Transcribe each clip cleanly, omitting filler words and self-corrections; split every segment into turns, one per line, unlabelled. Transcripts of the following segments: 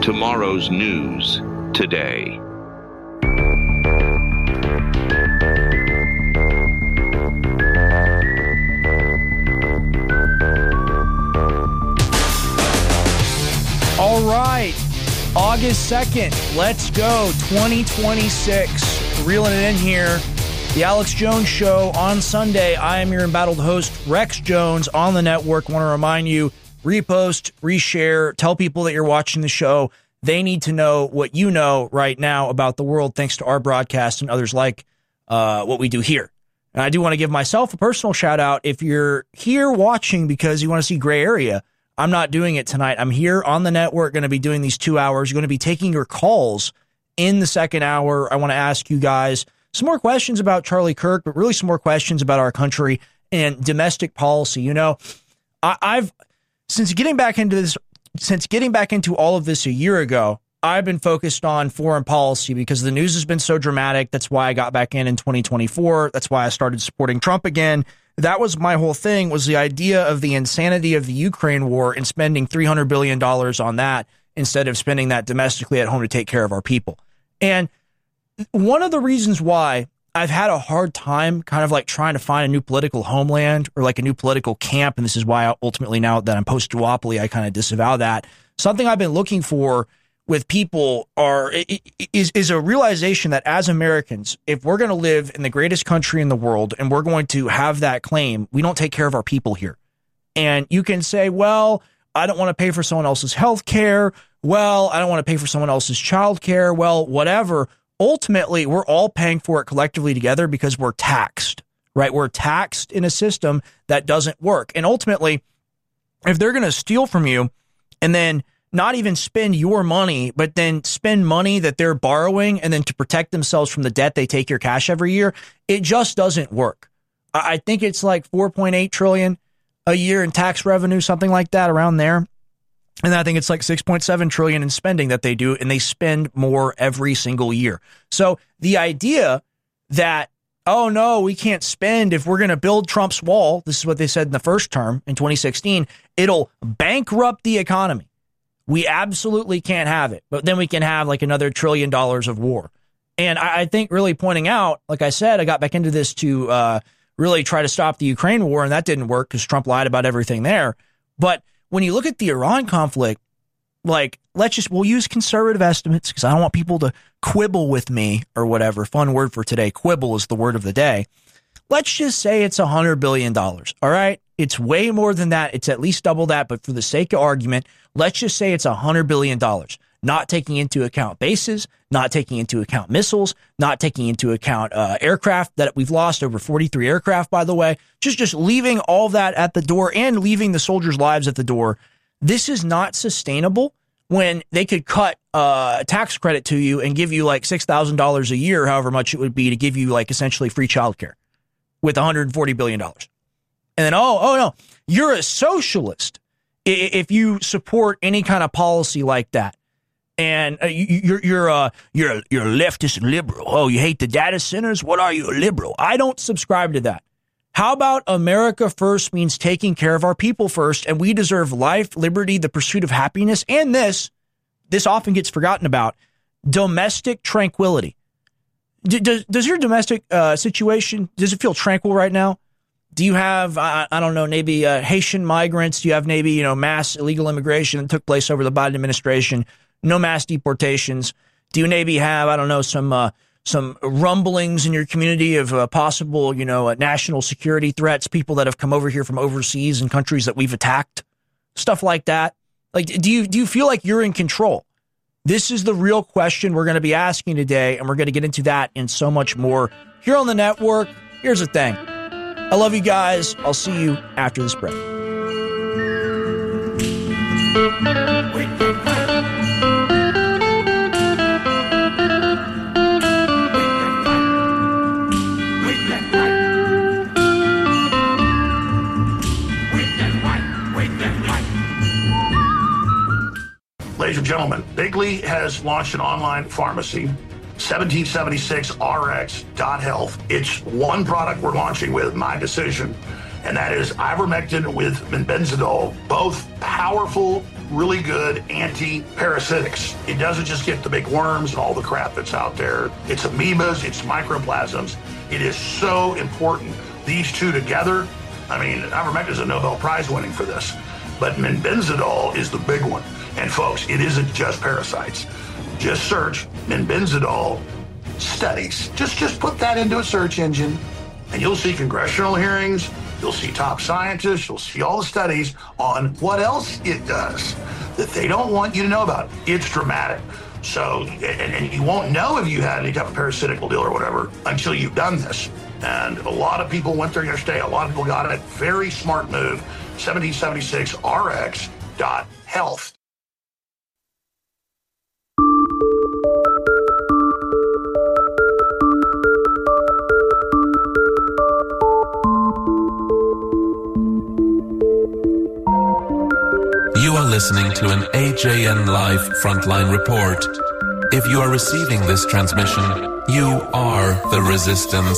Tomorrow's news today.
All right, August 2nd, let's go, 2026, reeling it in here. The Alex Jones Show on Sunday. I am your embattled host, Rex Jones, on the network. Want to remind you, repost, reshare, tell people that you're watching the show. They need to know what you know right now about the world, thanks to our broadcast and others like what we do here. And I do want to give myself a personal shout out. If you're here watching because you want to see Gray Area, I'm not doing it tonight. I'm here on the network, going to be doing these 2 hours. Going to be taking your calls in the second hour. I want to ask you guys some more questions about Charlie Kirk, but really some more questions about our country and domestic policy. You know, I've since getting back into all of this a year ago, I've been focused on foreign policy because the news has been so dramatic. That's why I got back in 2024. That's why I started supporting Trump again. That was my whole thing, was the idea of the insanity of the Ukraine war and spending $300 billion on that instead of spending that domestically at home to take care of our people. And one of the reasons why I've had a hard time kind of like trying to find a new political homeland or like a new political camp, and this is why ultimately now that I'm post-duopoly, I kind of disavow that. Something I've been looking for with people is a realization that as Americans, if we're going to live in the greatest country in the world and we're going to have that claim, we don't take care of our people here. And you can say, well, I don't want to pay for someone else's health care. Well, I don't want to pay for someone else's child care. Well, whatever. Ultimately, we're all paying for it collectively together because we're taxed, right? We're taxed in a system that doesn't work. And ultimately, if they're going to steal from you and then not even spend your money, but then spend money that they're borrowing and then to protect themselves from the debt, they take your cash every year, it just doesn't work. I think it's like 4.8 trillion a year in tax revenue, something like that, around there. And I think it's like 6.7 trillion in spending that they do, and they spend more every single year. So the idea that, oh no, we can't spend if we're going to build Trump's wall, this is what they said in the first term in 2016, it'll bankrupt the economy. We absolutely can't have it, but then we can have like another $1 trillion of war. And I think really pointing out, like I said, I got back into this to really try to stop the Ukraine war, and that didn't work because Trump lied about everything there. But when you look at the Iran conflict, like, we'll use conservative estimates because I don't want people to quibble with me or whatever. Fun word for today. Quibble is the word of the day. Let's just say it's $100 billion. All right. It's way more than that. It's at least double that. But for the sake of argument, let's just say it's $100 billion, not taking into account bases, not taking into account missiles, not taking into account aircraft that we've lost, over 43 aircraft, by the way, just leaving all that at the door and leaving the soldiers' lives at the door. This is not sustainable when they could cut tax credit to you and give you like $6,000 a year, however much it would be, to give you like essentially free childcare with $140 billion. And then, oh no, you're a socialist if you support any kind of policy like that. And you're a leftist liberal. Oh, you hate the data centers? What are you, a liberal? I don't subscribe to that. How about America first means taking care of our people first, and we deserve life, liberty, the pursuit of happiness, and this often gets forgotten about, domestic tranquility. Does your domestic situation, does it feel tranquil right now? Do you have, I don't know, maybe Haitian migrants? Do you have maybe, mass illegal immigration that took place over the Biden administration? No mass deportations? Do you maybe have, I don't know, some rumblings in your community of possible, national security threats, people that have come over here from overseas and countries that we've attacked, stuff like that? Like, do you feel like you're in control? This is the real question we're going to be asking today, and we're going to get into that and so much more here on the network. Here's the thing. I love you guys. I'll see you after this break.
Ladies and gentlemen, Bigley has launched an online pharmacy, 1776rx.health. It's one product we're launching with, my decision, and that is ivermectin with benzidol, both powerful really good anti-parasitics. It doesn't just get the big worms and all the crap that's out there. It's amoebas, it's microplasms. It is so important. These two together, I mean, ivermectin is a Nobel Prize winning for this, but menbenzidol is the big one. And folks, it isn't just parasites. Just search menbenzidol studies. Just put that into a search engine and you'll see congressional hearings. You'll see top scientists. You'll see all the studies on what else it does that they don't want you to know about. It's dramatic. So, and you won't know if you had any type of parasitical deal or whatever until you've done this. And a lot of people went there yesterday. A lot of people got it. Very smart move. 1776rx.health.
You are listening to an AJN Live Frontline Report. If you are receiving this transmission, you are the resistance.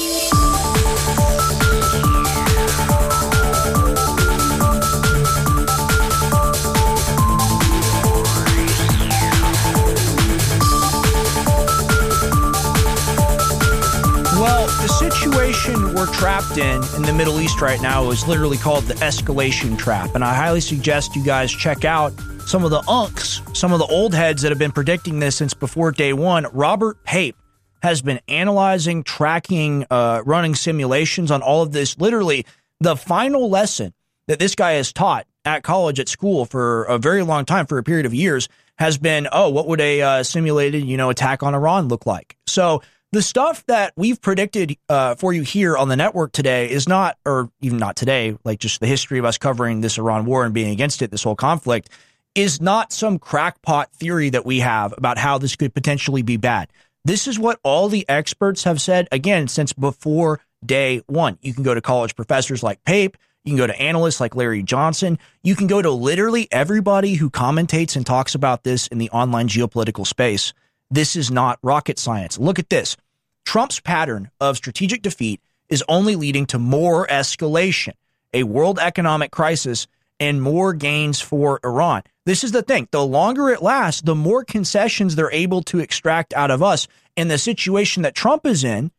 Well, the situation we're trapped in the Middle East right now is literally called the escalation trap. And I highly suggest you guys check out some of the unks, some of the old heads that have been predicting this since before day one. Robert Pape has been analyzing, tracking, running simulations on all of this. Literally, the final lesson that this guy has taught at college, at school for a very long time, for a period of years, has been, what would a simulated, attack on Iran look like? So the stuff that we've predicted for you here on the network today is not, or even not today, like just the history of us covering this Iran war and being against it, this whole conflict, is not some crackpot theory that we have about how this could potentially be bad. This is what all the experts have said, again, since before day one. You can go to college professors like Pape. You can go to analysts like Larry Johnson. You can go to literally everybody who commentates and talks about this in the online geopolitical space. This is not rocket science. Look at this. Trump's pattern of strategic defeat is only leading to more escalation, a world economic crisis, and more gains for Iran. This is the thing. The longer it lasts, the more concessions they're able to extract out of us. And the situation that Trump is in,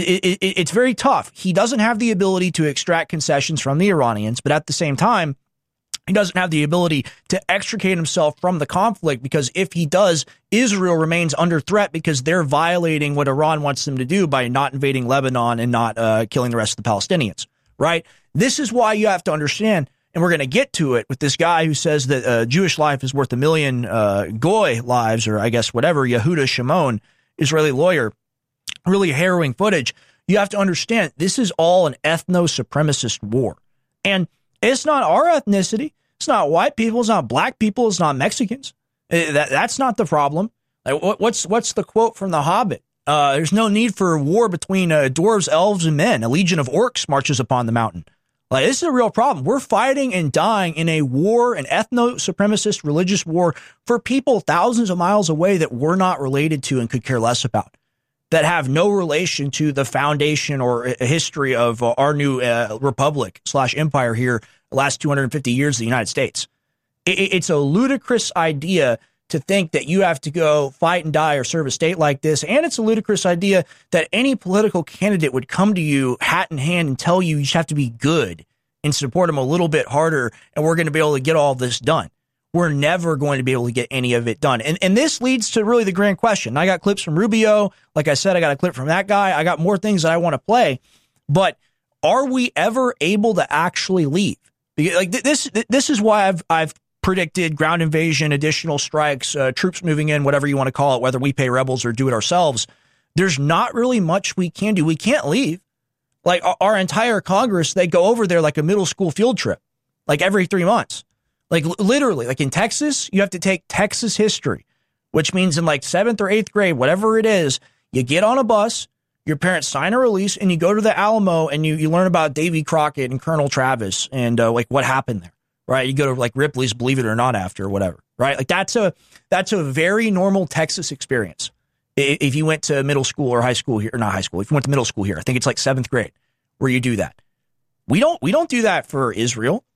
it's very tough. He doesn't have the ability to extract concessions from the Iranians, but at the same time, he doesn't have the ability to extricate himself from the conflict, because if he does, Israel remains under threat because they're violating what Iran wants them to do by not invading Lebanon and not killing the rest of the Palestinians, right? This is why you have to understand, and we're going to get to it with this guy who says that a Jewish life is worth a million Goy lives, or I guess whatever, Yehuda Shimon, Israeli lawyer, really harrowing footage. You have to understand, this is all an ethno-supremacist war. And it's not our ethnicity. It's not white people. It's not black people. It's not Mexicans. That's not the problem. Like, what's the quote from The Hobbit? There's no need for war between dwarves, elves, and men. A legion of orcs marches upon the mountain. Like, this is a real problem. We're fighting and dying in a war, an ethno-supremacist religious war, for people thousands of miles away that we're not related to and could care less about, that have no relation to the foundation or a history of our new republic / empire here, the last 250 years of the United States. It's a ludicrous idea to think that you have to go fight and die or serve a state like this. And it's a ludicrous idea that any political candidate would come to you hat in hand and tell you just have to be good and support them a little bit harder, and we're going to be able to get all this done. We're never going to be able to get any of it done. And this leads to really the grand question. I got clips from Rubio. Like I said, I got a clip from that guy. I got more things that I want to play. But are we ever able to actually leave? Like this is why I've predicted ground invasion, additional strikes, troops moving in, whatever you want to call it, whether we pay rebels or do it ourselves. There's not really much we can do. We can't leave. Like our entire Congress, they go over there like a middle school field trip, like every 3 months. Like literally, like in Texas, you have to take Texas history, which means in like 7th or 8th grade, whatever it is, you get on a bus, your parents sign a release, and you go to the Alamo and you learn about Davy Crockett and Colonel Travis and like what happened there, right? You go to like Ripley's Believe It or Not after or whatever, right? Like that's a very normal Texas experience. If you went to middle school or high school here, or not high school, if you went to middle school here, I think it's like 7th grade where you do that. We don't do that for Israel.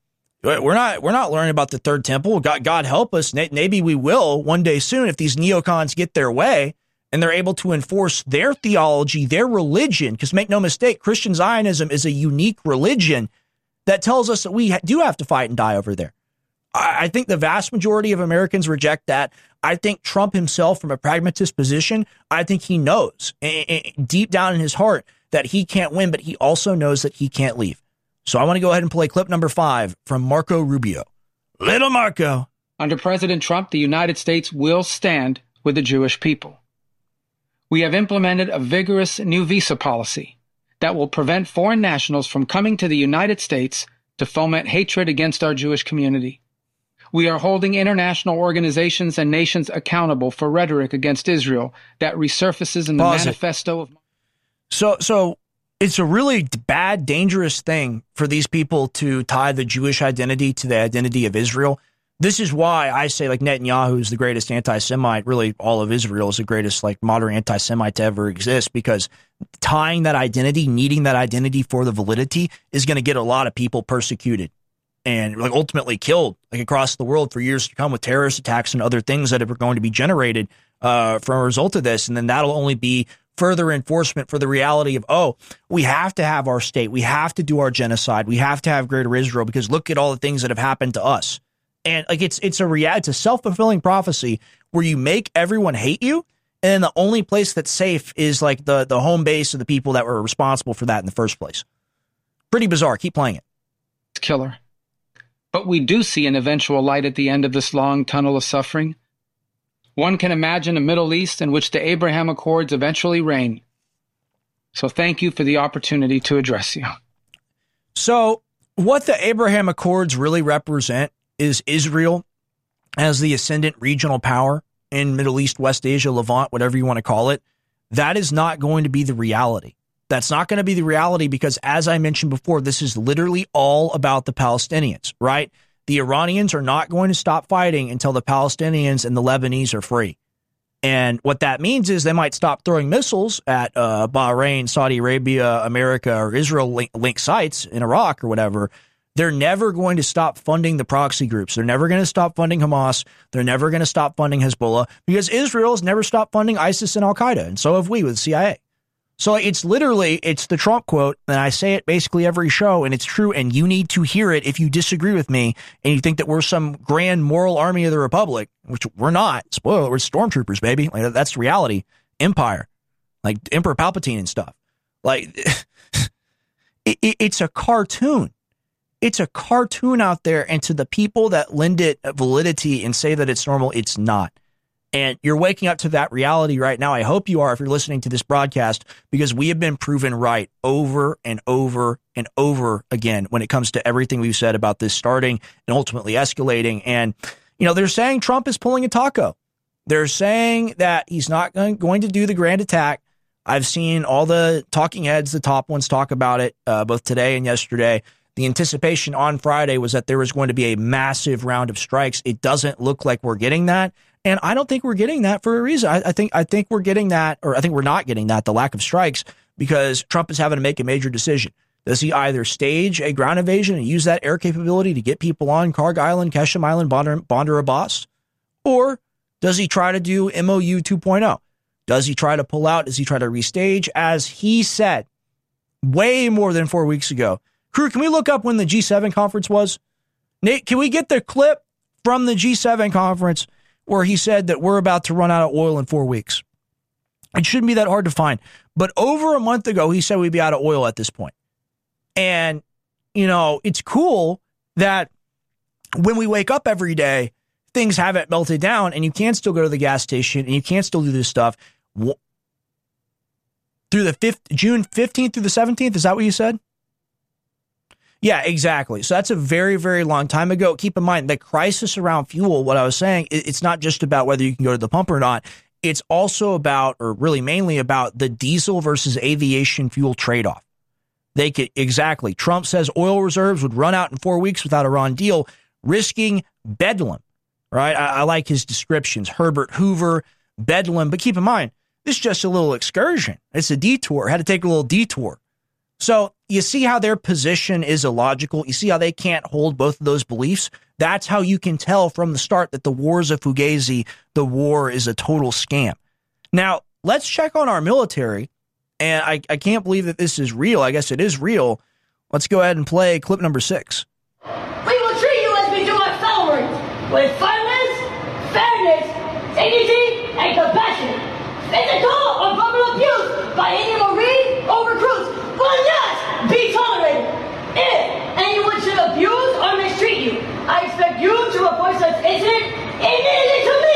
We're not learning about the third temple. God help us. Maybe we will one day soon if these neocons get their way and they're able to enforce their theology, their religion. Because make no mistake, Christian Zionism is a unique religion that tells us that we do have to fight and die over there. I think the vast majority of Americans reject that. I think Trump himself, from a pragmatist position, I think he knows deep down in his heart that he can't win, but he also knows that he can't leave. So I want to go ahead and play clip number 5 from Marco Rubio. Little Marco.
Under President Trump, the United States will stand with the Jewish people. We have implemented a vigorous new visa policy that will prevent foreign nationals from coming to the United States to foment hatred against our Jewish community. We are holding international organizations and nations accountable for rhetoric against Israel that resurfaces in the manifesto of...
So it's a really bad, dangerous thing for these people to tie the Jewish identity to the identity of Israel. This is why I say, like, Netanyahu is the greatest anti-Semite. Really, all of Israel is the greatest, like, modern anti-Semite to ever exist, because tying that identity, needing that identity for the validity is going to get a lot of people persecuted and, like, ultimately killed, like, across the world for years to come, with terrorist attacks and other things that are going to be generated from a result of this. And then that'll only be further enforcement for the reality of, oh, we have to have our state. We have to do our genocide. We have to have greater Israel, because look at all the things that have happened to us. And like it's a self-fulfilling prophecy where you make everyone hate you, and then the only place that's safe is like the home base of the people that were responsible for that in the first place. Pretty bizarre. Keep playing it.
Killer. But we do see an eventual light at the end of this long tunnel of suffering. One can imagine a Middle East in which the Abraham Accords eventually reign. So thank you for the opportunity to address you.
So what the Abraham Accords really represent is Israel as the ascendant regional power in Middle East, West Asia, Levant, whatever you want to call it. That is not going to be the reality. That's not going to be the reality because, as I mentioned before, this is literally all about the Palestinians, right? The Iranians are not going to stop fighting until the Palestinians and the Lebanese are free. And what that means is they might stop throwing missiles at Bahrain, Saudi Arabia, America, or Israel-linked sites in Iraq or whatever. They're never going to stop funding the proxy groups. They're never going to stop funding Hamas. They're never going to stop funding Hezbollah, because Israel has never stopped funding ISIS and Al-Qaeda, and so have we with the CIA. So it's the Trump quote, and I say it basically every show, and it's true, and you need to hear it if you disagree with me and you think that we're some grand moral army of the Republic, which we're not. Spoiler, we're stormtroopers, baby. Like, that's reality. Empire. Like Emperor Palpatine and stuff. Like, it's a cartoon. It's a cartoon out there, and to the people that lend it validity and say that it's normal, it's not. And you're waking up to that reality right now. I hope you are if you're listening to this broadcast, because we have been proven right over and over and over again when it comes to everything we've said about this starting and ultimately escalating. And, you know, they're saying Trump is pulling a taco. They're saying that he's not going to do the grand attack. I've seen all the talking heads, the top ones, talk about it both today and yesterday. The anticipation on Friday was that there was going to be a massive round of strikes. It doesn't look like we're getting that. And I don't think we're getting that for a reason. I think we're getting that, or I think we're not getting that, the lack of strikes, because Trump is having to make a major decision. Does he either stage a ground invasion and use that air capability to get people on Karg Island, Keshem Island, Bandar Abbas? Or does he try to do MOU 2.0? Does he try to pull out? Does he try to restage? As he said way more than 4 weeks ago. Crew, can we look up when the G7 conference was? Nate, can we get the clip from the G7 conference where he said that we're about to run out of oil in 4 weeks? It shouldn't be that hard to find. But over a month ago, he said we'd be out of oil at this point. And, you know, it's cool that when we wake up every day, things haven't melted down and you can still go to the gas station and you can still do this stuff. Through the June 15th through the 17th, is that what you said? Yeah, exactly. So that's a very, very long time ago. Keep in mind, the crisis around fuel, what I was saying, it's not just about whether you can go to the pump or not. It's also about, or really mainly about, the diesel versus aviation fuel trade-off. Exactly. Trump says oil reserves would run out in 4 weeks without a Iran deal, risking bedlam, right? I like his descriptions. Herbert Hoover, bedlam. But keep in mind, this is just a little excursion. It's a detour. Had to take a little detour. So you see how their position is illogical. You see how they can't hold both of those beliefs. That's how you can tell from the start that the war is a fugazi. The war is a total scam. Now, let's check on our military. And I can't believe that this is real. I guess it is real. Let's go ahead and play clip number 6.
We will treat you as we do our fellow Marines, with firmness, fairness, dignity, and compassion. Physical or verbal abuse by any Marine or recruits will not be tolerated. If anyone should abuse or mistreat you, I expect you to report such incident immediately to me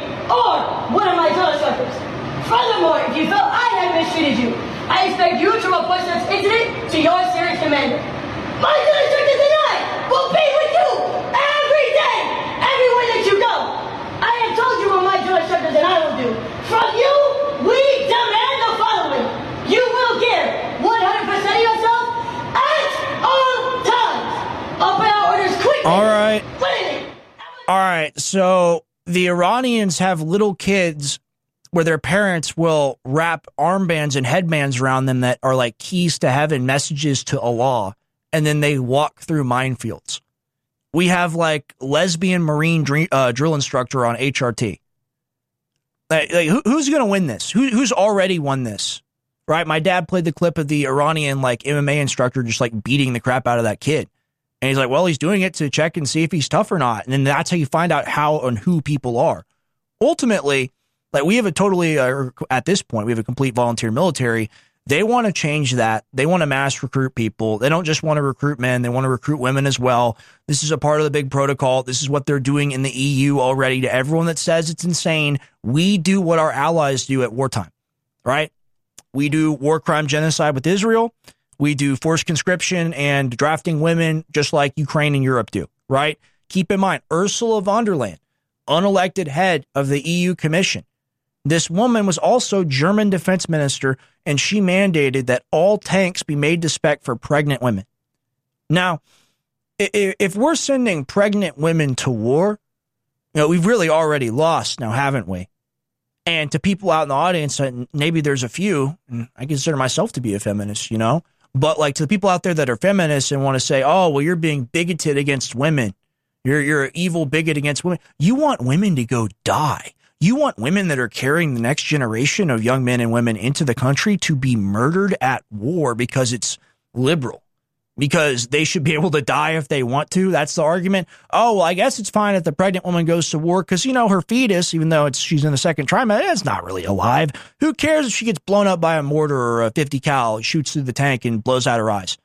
or one of my drill instructors. Furthermore, if you feel I have mistreated you, I expect you to report such incident to your serious commander. My drill instructors and I will be with you every day, everywhere that you go. I have told you what my drill instructors and I will do. From you, we demand the following. You will give 100% of yourself at all times. Obey our orders quickly.
All right.
Willingly.
All right. So the Iranians have little kids where their parents will wrap armbands and headbands around them that are like keys to heaven, messages to Allah, and then they walk through minefields. We have like lesbian Marine drill instructor on HRT. Who's going to win this? Who's already won this? Right? My dad played the clip of the Iranian like MMA instructor just like beating the crap out of that kid. And he's like, well, he's doing it to check and see if he's tough or not. And then that's how you find out how and who people are. Ultimately, like we have a totally, at this point, we have a complete volunteer military. They want to change that. They want to mass recruit people. They don't just want to recruit men. They want to recruit women as well. This is a part of the big protocol. This is what they're doing in the EU already. To everyone that says it's insane, we do what our allies do at wartime, right? We do war crime genocide with Israel. We do forced conscription and drafting women just like Ukraine and Europe do, right? Keep in mind, Ursula von der Leyen, unelected head of the EU Commission. This woman was also German defense minister, and she mandated that all tanks be made to spec for pregnant women. Now, if we're sending pregnant women to war, you know, we've really already lost now, haven't we? And to people out in the audience, maybe there's a few, and I consider myself to be a feminist, you know, but like to the people out there that are feminists and want to say, oh, well, you're being bigoted against women. You're an evil bigot against women. You want women to go die. You want women that are carrying the next generation of young men and women into the country to be murdered at war because it's liberal, because they should be able to die if they want to. That's the argument. Oh, well, I guess it's fine if the pregnant woman goes to war because, you know, her fetus, even though she's in the second trimester, it's not really alive. Who cares if she gets blown up by a mortar or a 50 cal, shoots through the tank and blows out her eyes?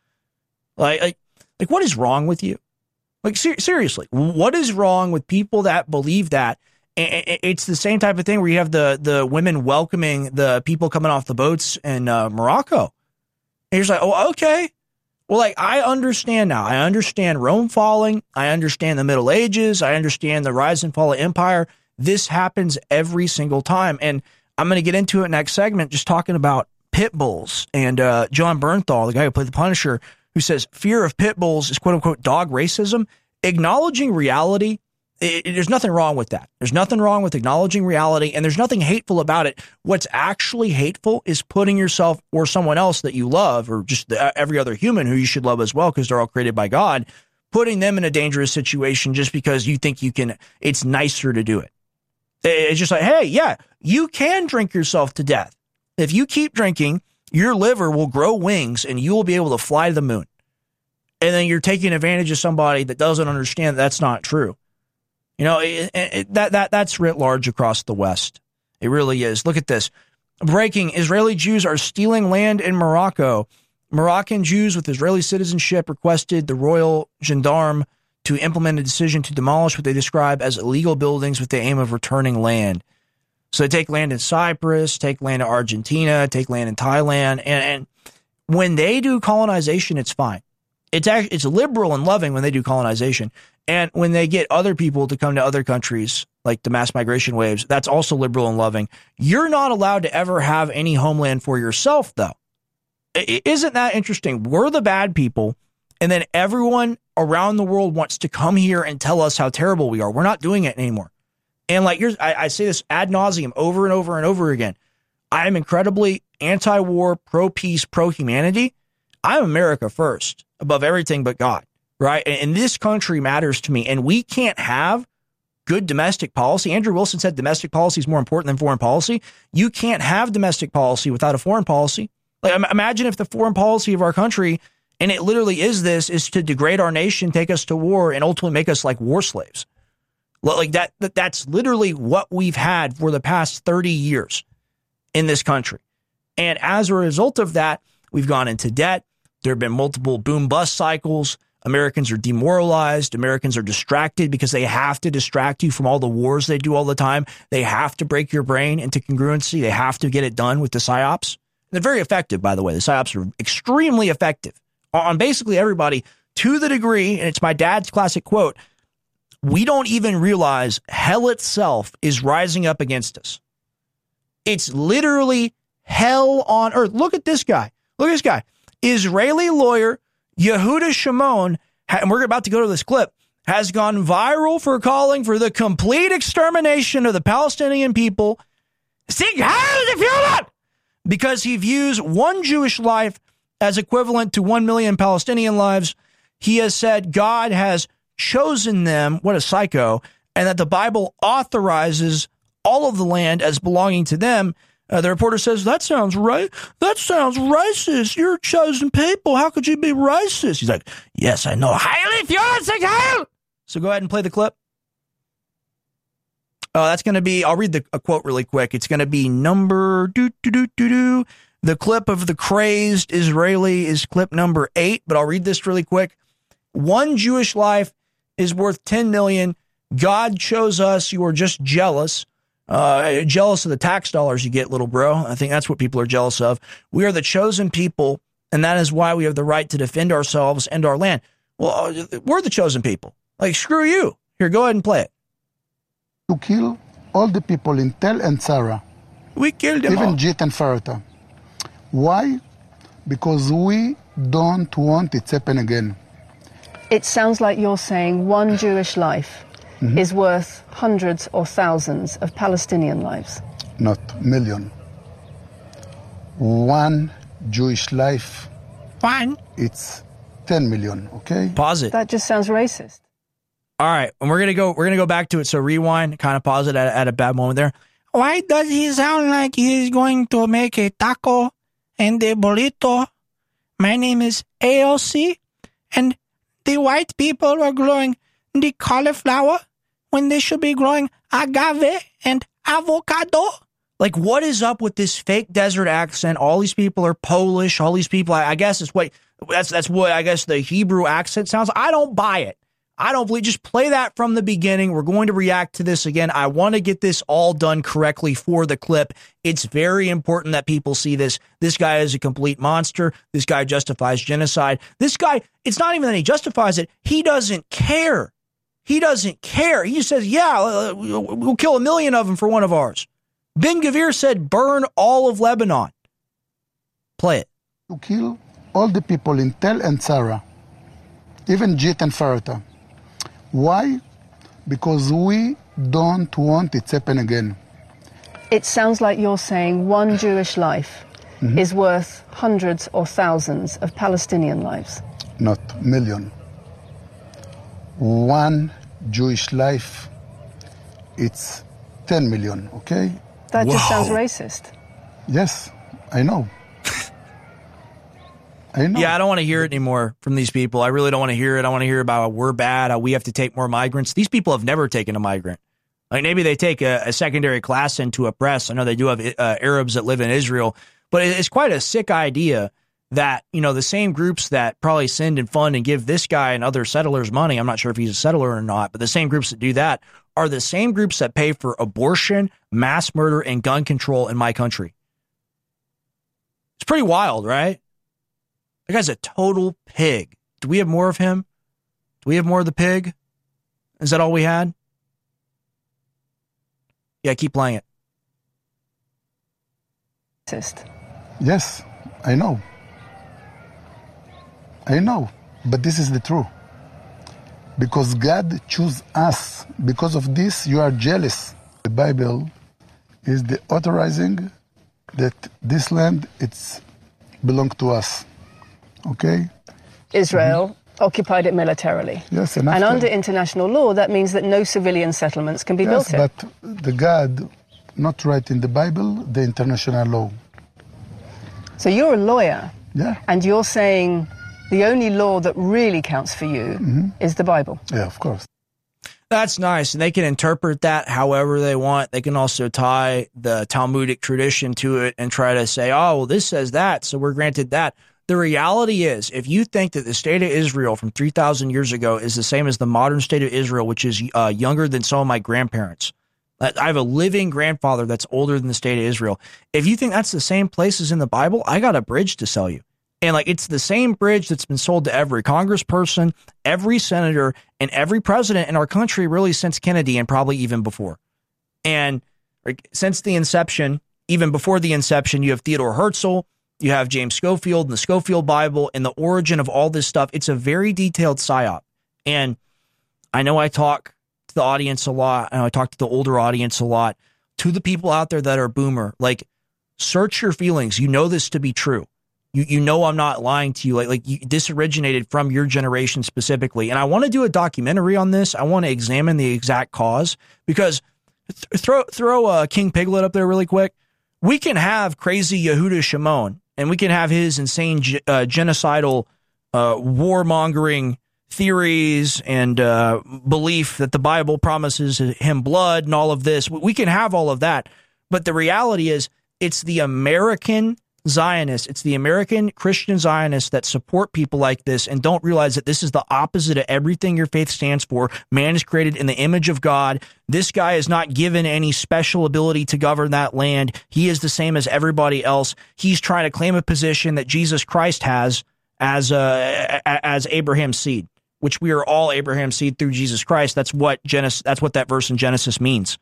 Like what is wrong with you? Like, seriously, what is wrong with people that believe that? It's the same type of thing where you have the women welcoming the people coming off the boats in Morocco. And you're just like, oh, okay. Well, like, I understand now. I understand Rome falling. I understand the Middle Ages. I understand the rise and fall of empire. This happens every single time. And I'm going to get into it next segment, just talking about pit bulls. And John Bernthal, the guy who played the Punisher, who says fear of pit bulls is quote unquote dog racism. Acknowledging reality, there's nothing wrong with that. There's nothing wrong with acknowledging reality, and there's nothing hateful about it. What's actually hateful is putting yourself or someone else that you love, or just every other human who you should love as well, because they're all created by God, putting them in a dangerous situation just because you think you can. It's nicer to do it. It's just like, hey, yeah, you can drink yourself to death. If you keep drinking, your liver will grow wings and you will be able to fly to the moon. And then you're taking advantage of somebody that doesn't understand that's not true. You know, that's writ large across the West. It really is. Look at this. Breaking: Israeli Jews are stealing land in Morocco. Moroccan Jews with Israeli citizenship requested the royal gendarme to implement a decision to demolish what they describe as illegal buildings with the aim of returning land. So they take land in Cyprus, take land in Argentina, take land in Thailand. And when they do colonization, it's fine. It's liberal and loving when they do colonization. And when they get other people to come to other countries, like the mass migration waves, that's also liberal and loving. You're not allowed to ever have any homeland for yourself, though. Isn't that interesting? We're the bad people, and then everyone around the world wants to come here and tell us how terrible we are. We're not doing it anymore. And like I say this ad nauseum over and over and over again. I am incredibly anti-war, pro-peace, pro-humanity. I'm America first, above everything but God, right? And this country matters to me, and we can't have good domestic policy. Andrew Wilson said domestic policy is more important than foreign policy. You can't have domestic policy without a foreign policy. Like, imagine if the foreign policy of our country, and it literally is this, is to degrade our nation, take us to war, and ultimately make us like war slaves. Like that's literally what we've had for the past 30 years in this country. And as a result of that, we've gone into debt. There have been multiple boom-bust cycles. Americans are demoralized. Americans are distracted because they have to distract you from all the wars they do all the time. They have to break your brain into congruency. They have to get it done with the PSYOPs. They're very effective, by the way. The PSYOPs are extremely effective on basically everybody, to the degree, and it's my dad's classic quote, we don't even realize hell itself is rising up against us. It's literally hell on earth. Look at this guy. Look at this guy. Israeli lawyer Yehuda Shimon, and we're about to go to this clip, has gone viral for calling for the complete extermination of the Palestinian people. Sing Heil the Fuhrer! Because he views one Jewish life as equivalent to 1 million Palestinian lives. He has said God has chosen them, what a psycho, and that the Bible authorizes all of the land as belonging to them. The reporter says, that sounds right. That sounds racist. You're chosen people. How could you be racist? He's like, yes, I know. Heil the Fuhrer! So go ahead and play the clip. That's going to be, I'll read a quote really quick. It's going to be number The clip of the crazed Israeli is clip number 8, but I'll read this really quick. One Jewish life is worth 10 million. God chose us. You are just jealous. Jealous of the tax dollars you get, little bro. I think that's what people are jealous of. We are the chosen people, and that is why we have the right to defend ourselves and our land. Well, we're the chosen people. Like, screw you. Here, go ahead and play it.
To kill all the people in Tel and Sarah.
We killed them
even
all.
Jit and Farata. Why? Because we don't want it to happen again.
It sounds like you're saying one Jewish life is worth hundreds or thousands of Palestinian lives.
Not million. One Jewish life.
Fine.
It's 10 million, okay?
Pause it.
That just sounds racist.
All right, and we're gonna go back to it. So rewind, kind of pause it at a bad moment there. Why does he sound like he's going to make a taco and a burrito? My name is AOC, and the white people are growing the cauliflower when they should be growing agave and avocado. Like, what is up with this fake desert accent? All these people are Polish. All these people, I guess, is what that's what I guess the Hebrew accent sounds. I don't buy it. I don't believe. Just play that from the beginning. We're going to react to this again. I want to get this all done correctly for the clip. It's very important that people see this. This guy is a complete monster. This guy justifies genocide. This guy, it's not even that he justifies it. He doesn't care. He doesn't care. He just says, yeah, we'll kill 1 million of them for one of ours. Ben Gvir said, burn all of Lebanon. Play it.
To kill all the people in Tel and Sarah, even Jit and Farata. Why? Because we don't want it to happen again.
It sounds like you're saying one Jewish life is worth hundreds or thousands of Palestinian lives.
Not million. One Jewish life, it's 10 million, okay?
That just sounds racist.
Yes, I know. I know.
Yeah, I don't want to hear it anymore from these people. I really don't want to hear it. I want to hear about how we're bad, how we have to take more migrants. These people have never taken a migrant. Like, maybe they take a secondary class into oppress. I know they do have Arabs that live in Israel, but it's quite a sick idea that, you know, the same groups that probably send and fund and give this guy and other settlers money, I'm not sure if he's a settler or not, but the same groups that do that are the same groups that pay for abortion, mass murder, and gun control in my country. It's pretty wild, right? That guy's a total pig. Do we have more of him? Do we have more of the pig? Is that all we had? Yeah, keep playing it.
Yes, I know. I know. But this is the truth. Because God chose us. Because of this, you are jealous. The Bible is the authorizing that this land, it's belong to us. Okay?
Israel occupied it militarily.
Yes,
and under international law, that means that no civilian settlements can be built here.
But the God not write in the Bible the international law.
So you're a lawyer.
Yeah.
And you're saying the only law that really counts for you is the Bible.
Yeah, of course.
That's nice. And they can interpret that however they want. They can also tie the Talmudic tradition to it and try to say, oh, well, this says that, so we're granted that. The reality is, if you think that the state of Israel from 3,000 years ago is the same as the modern state of Israel, which is younger than some of my grandparents, I have a living grandfather that's older than the state of Israel. If you think that's the same place as in the Bible, I got a bridge to sell you. And it's the same bridge that's been sold to every congressperson, every senator, and every president in our country really since Kennedy and probably even before. And since the inception, even before the inception, you have Theodore Herzl, you have James Schofield and the Schofield Bible and the origin of all this stuff. It's a very detailed psyop. And I know I talk to the audience a lot, and I talk to the older audience a lot, to the people out there that are boomer, search your feelings. You know this to be true. You know I'm not lying to you. This originated from your generation specifically. And I want to do a documentary on this. I want to examine the exact cause, because throw King Piglet up there really quick. We can have crazy Yehuda Shimon, and we can have his insane genocidal warmongering theories and belief that the Bible promises him blood and all of this. We can have all of that. But the reality is, it's the American Zionists, it's the American Christian Zionists that support people like this and don't realize that this is the opposite of everything your faith stands for. Man is created in the image of God. This guy is not given any special ability to govern that land. He is the same as everybody else. He's trying to claim a position that Jesus Christ has as Abraham's seed, which we are all Abraham's seed through Jesus Christ. That's what that verse in Genesis means.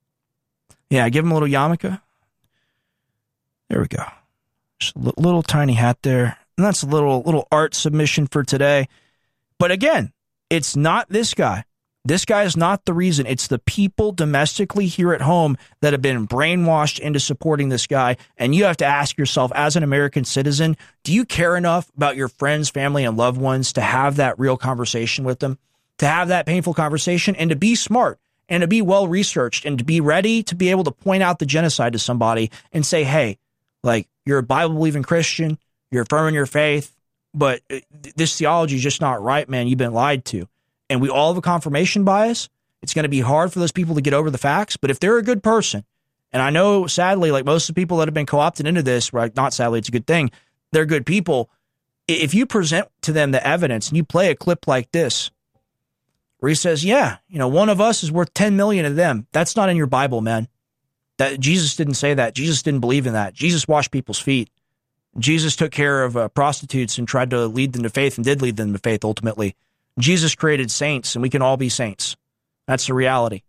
Yeah, give him a little yarmulke. There we go. Just a little tiny hat there. And that's a little art submission for today. But again, it's not this guy. This guy is not the reason. It's the people domestically here at home that have been brainwashed into supporting this guy. And you have to ask yourself, as an American citizen, do you care enough about your friends, family, and loved ones to have that real conversation with them, to have that painful conversation, and to be smart and to be well-researched and to be ready to be able to point out the genocide to somebody and say, hey, you're a Bible-believing Christian, you're affirming your faith, but this theology is just not right, man. You've been lied to. And we all have a confirmation bias. It's going to be hard for those people to get over the facts. But if they're a good person, and I know, sadly, most of the people that have been co-opted into this, right? Not sadly, it's a good thing. They're good people. If you present to them the evidence and you play a clip like this, where he says, yeah, one of us is worth 10 million of them. That's not in your Bible, man. That Jesus didn't say that. Jesus didn't believe in that. Jesus washed people's feet. Jesus took care of prostitutes and tried to lead them to faith and did lead them to faith ultimately. Jesus created saints, and we can all be saints. That's the reality.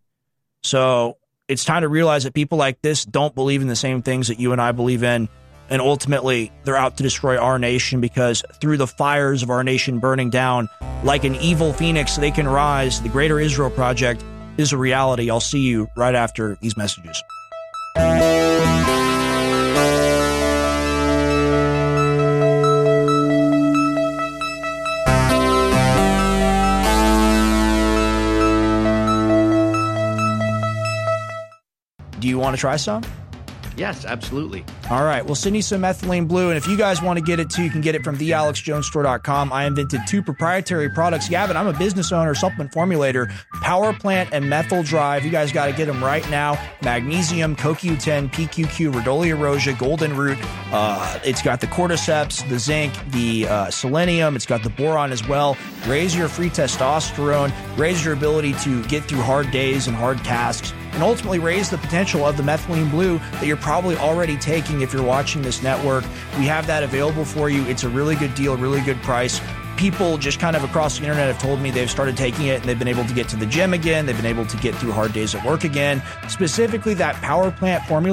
So it's time to realize that people like this don't believe in the same things that you and I believe in, and ultimately they're out to destroy our nation, because through the fires of our nation burning down, like an evil phoenix, they can rise. The Greater Israel Project is a reality. I'll see you right after these messages. Do you want to try some?
Yes, absolutely.
All right. Well, send me some methylene blue. And if you guys want to get it too, you can get it from thealexjonesstore.com. I invented 2 proprietary products. Gavin, I'm a business owner, supplement formulator, Power Plant and Methyl Drive. You guys got to get them right now. Magnesium, CoQ10, PQQ, Rhodolia rosea, Golden Root. It's got the cordyceps, the zinc, the selenium. It's got the boron as well. Raise your free testosterone. Raise your ability to get through hard days and hard tasks. And ultimately raise the potential of the methylene blue that you're probably already taking if you're watching this network. We have that available for you. It's a really good deal, really good price. People just kind of across the internet have told me they've started taking it and they've been able to get to the gym again. They've been able to get through hard days at work again. Specifically, that Power Plant formula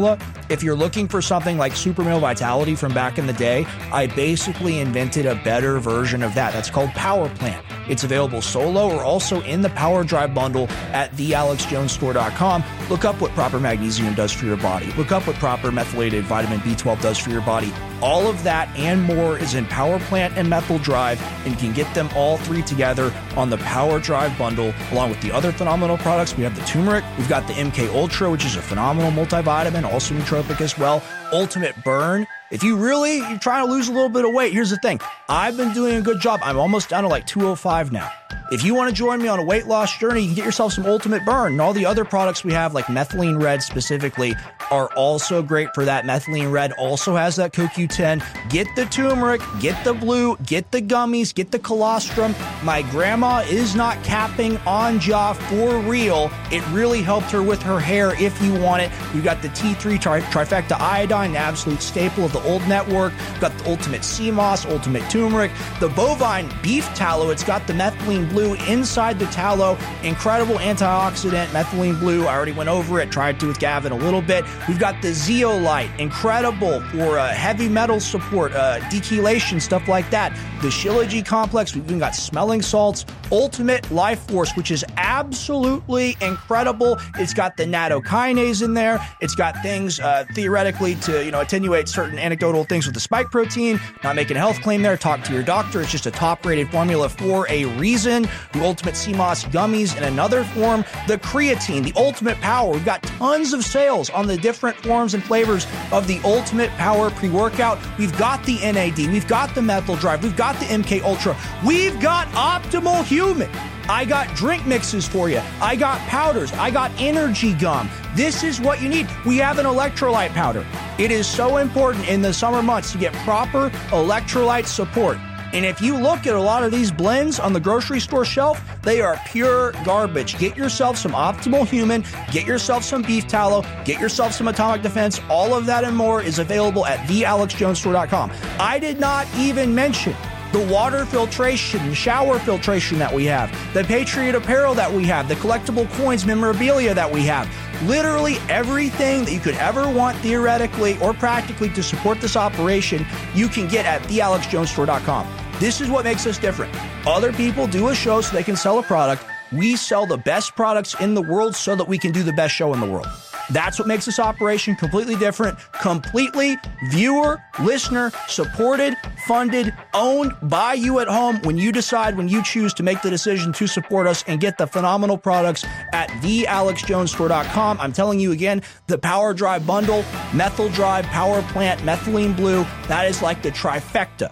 If you're looking for something like Super Male Vitality from back in the day, I basically invented a better version of that. That's called Power Plant. It's available solo or also in the Power Drive bundle at thealexjonesstore.com. Look up what proper magnesium does for your body. Look up what proper methylated vitamin B12 does for your body. All of that and more is in Power Plant and Methyl Drive, and you can get them all three together on the Power Drive bundle, along with the other phenomenal products. We have the turmeric, we've got the MK Ultra, which is a phenomenal multivitamin, also nootropic as well. Ultimate Burn. If you're trying to lose a little bit of weight, here's the thing. I've been doing a good job. I'm almost down to like 205 now. If you want to join me on a weight loss journey, you can get yourself some Ultimate Burn. And all the other products we have, like Methylene Red specifically, are also great for that. Methylene Red also has that CoQ10. Get the turmeric, get the blue, get the gummies, get the colostrum. My grandma is not capping on jaw for real. It really helped her with her hair if you want it. We've got the T3 Trifecta Iodine, the absolute staple of the old network. We've got the Ultimate Sea Moss, Ultimate Turmeric, the Bovine Beef Tallow. It's got the Methylene Blue inside the tallow. Incredible antioxidant, Methylene Blue. I already went over it, tried to with Gavin a little bit. We've got the Zeolite, incredible for heavy metal support, dechelation, stuff like that. The Shilajit Complex, we've even got smelling salts. Ultimate Life Force, which is absolutely incredible. It's got the nattokinase in there. It's got things theoretically to attenuate certain anecdotal things with the spike protein. Not making a health claim there. Talk to your doctor. It's just a top-rated formula for a reason. The Ultimate Sea Moss gummies in another form. The creatine, the Ultimate Power. We've got tons of sales on the different forms and flavors of the Ultimate Power pre-workout. We've got the NAD. We've got the Methyl Drive. We've got the MK Ultra. We've got Optimal Human. I got drink mixes for you. I got powders. I got energy gum. This is what you need. We have an electrolyte powder. It is so important in the summer months to get proper electrolyte support. And if you look at a lot of these blends on the grocery store shelf, they are pure garbage. Get yourself some Optimal Human, get yourself some beef tallow, get yourself some Atomic Defense. All of that and more is available at thealexjonesstore.com. I did not even mention the water filtration, shower filtration that we have, the Patriot apparel that we have, the collectible coins, memorabilia that we have. Literally everything that you could ever want theoretically or practically to support this operation, you can get at thealexjonesstore.com. This is what makes us different. Other people do a show so they can sell a product. We sell the best products in the world so that we can do the best show in the world. That's what makes this operation completely different, completely viewer, listener, supported, funded, owned by you at home when you choose to make the decision to support us and get the phenomenal products at thealexjonesstore.com. I'm telling you again, the Power Drive bundle, Methyl Drive, Power Plant, Methylene Blue, that is like the trifecta.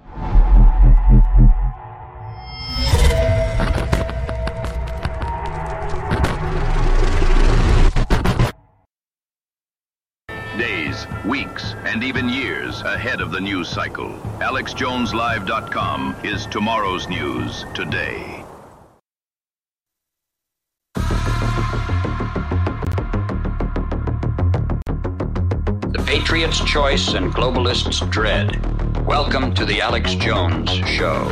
Days, weeks, and even years ahead of the news cycle. AlexJonesLive.com is tomorrow's news today.
The Patriots' choice and globalists' dread. Welcome to the Alex Jones Show.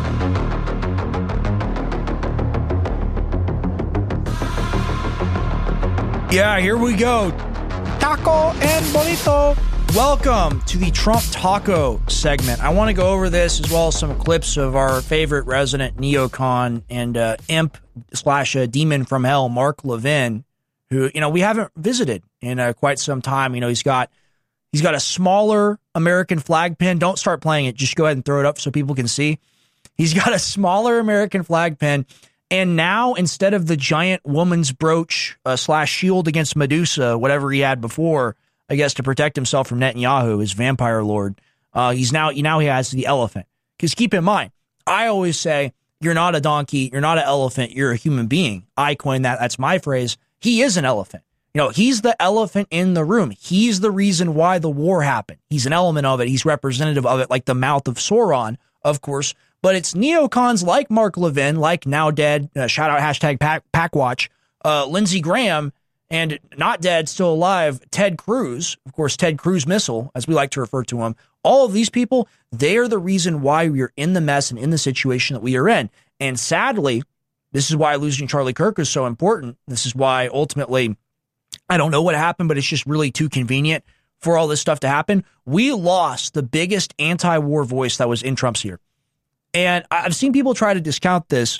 Yeah, here we go. Taco and Bonito. Welcome to the Trump Taco segment. I want to go over this as well as some clips of our favorite resident neocon and imp/demon from hell, Mark Levin, who we haven't visited in quite some time. He's got a smaller American flag pin. Don't start playing it. Just go ahead and throw it up so people can see. He's got a smaller American flag pin. And now, instead of the giant woman's brooch / shield against Medusa, whatever he had before, I guess to protect himself from Netanyahu, his vampire lord, he has the elephant. Because keep in mind, I always say, you're not a donkey, you're not an elephant, you're a human being. I coined that. That's my phrase. He is an elephant. He's the elephant in the room. He's the reason why the war happened. He's an element of it. He's representative of it, like the mouth of Sauron, of course. But it's neocons like Mark Levin, like now dead, shout out hashtag Packwatch, Lindsey Graham, and not dead, still alive, Ted Cruz, of course, Ted Cruz Missile, as we like to refer to him. All of these people, they are the reason why we are in the mess and in the situation that we are in. And sadly, this is why losing Charlie Kirk is so important. This is why ultimately I don't know what happened, but it's just really too convenient for all this stuff to happen. We lost the biggest anti-war voice that was in Trump's ear. And I've seen people try to discount this.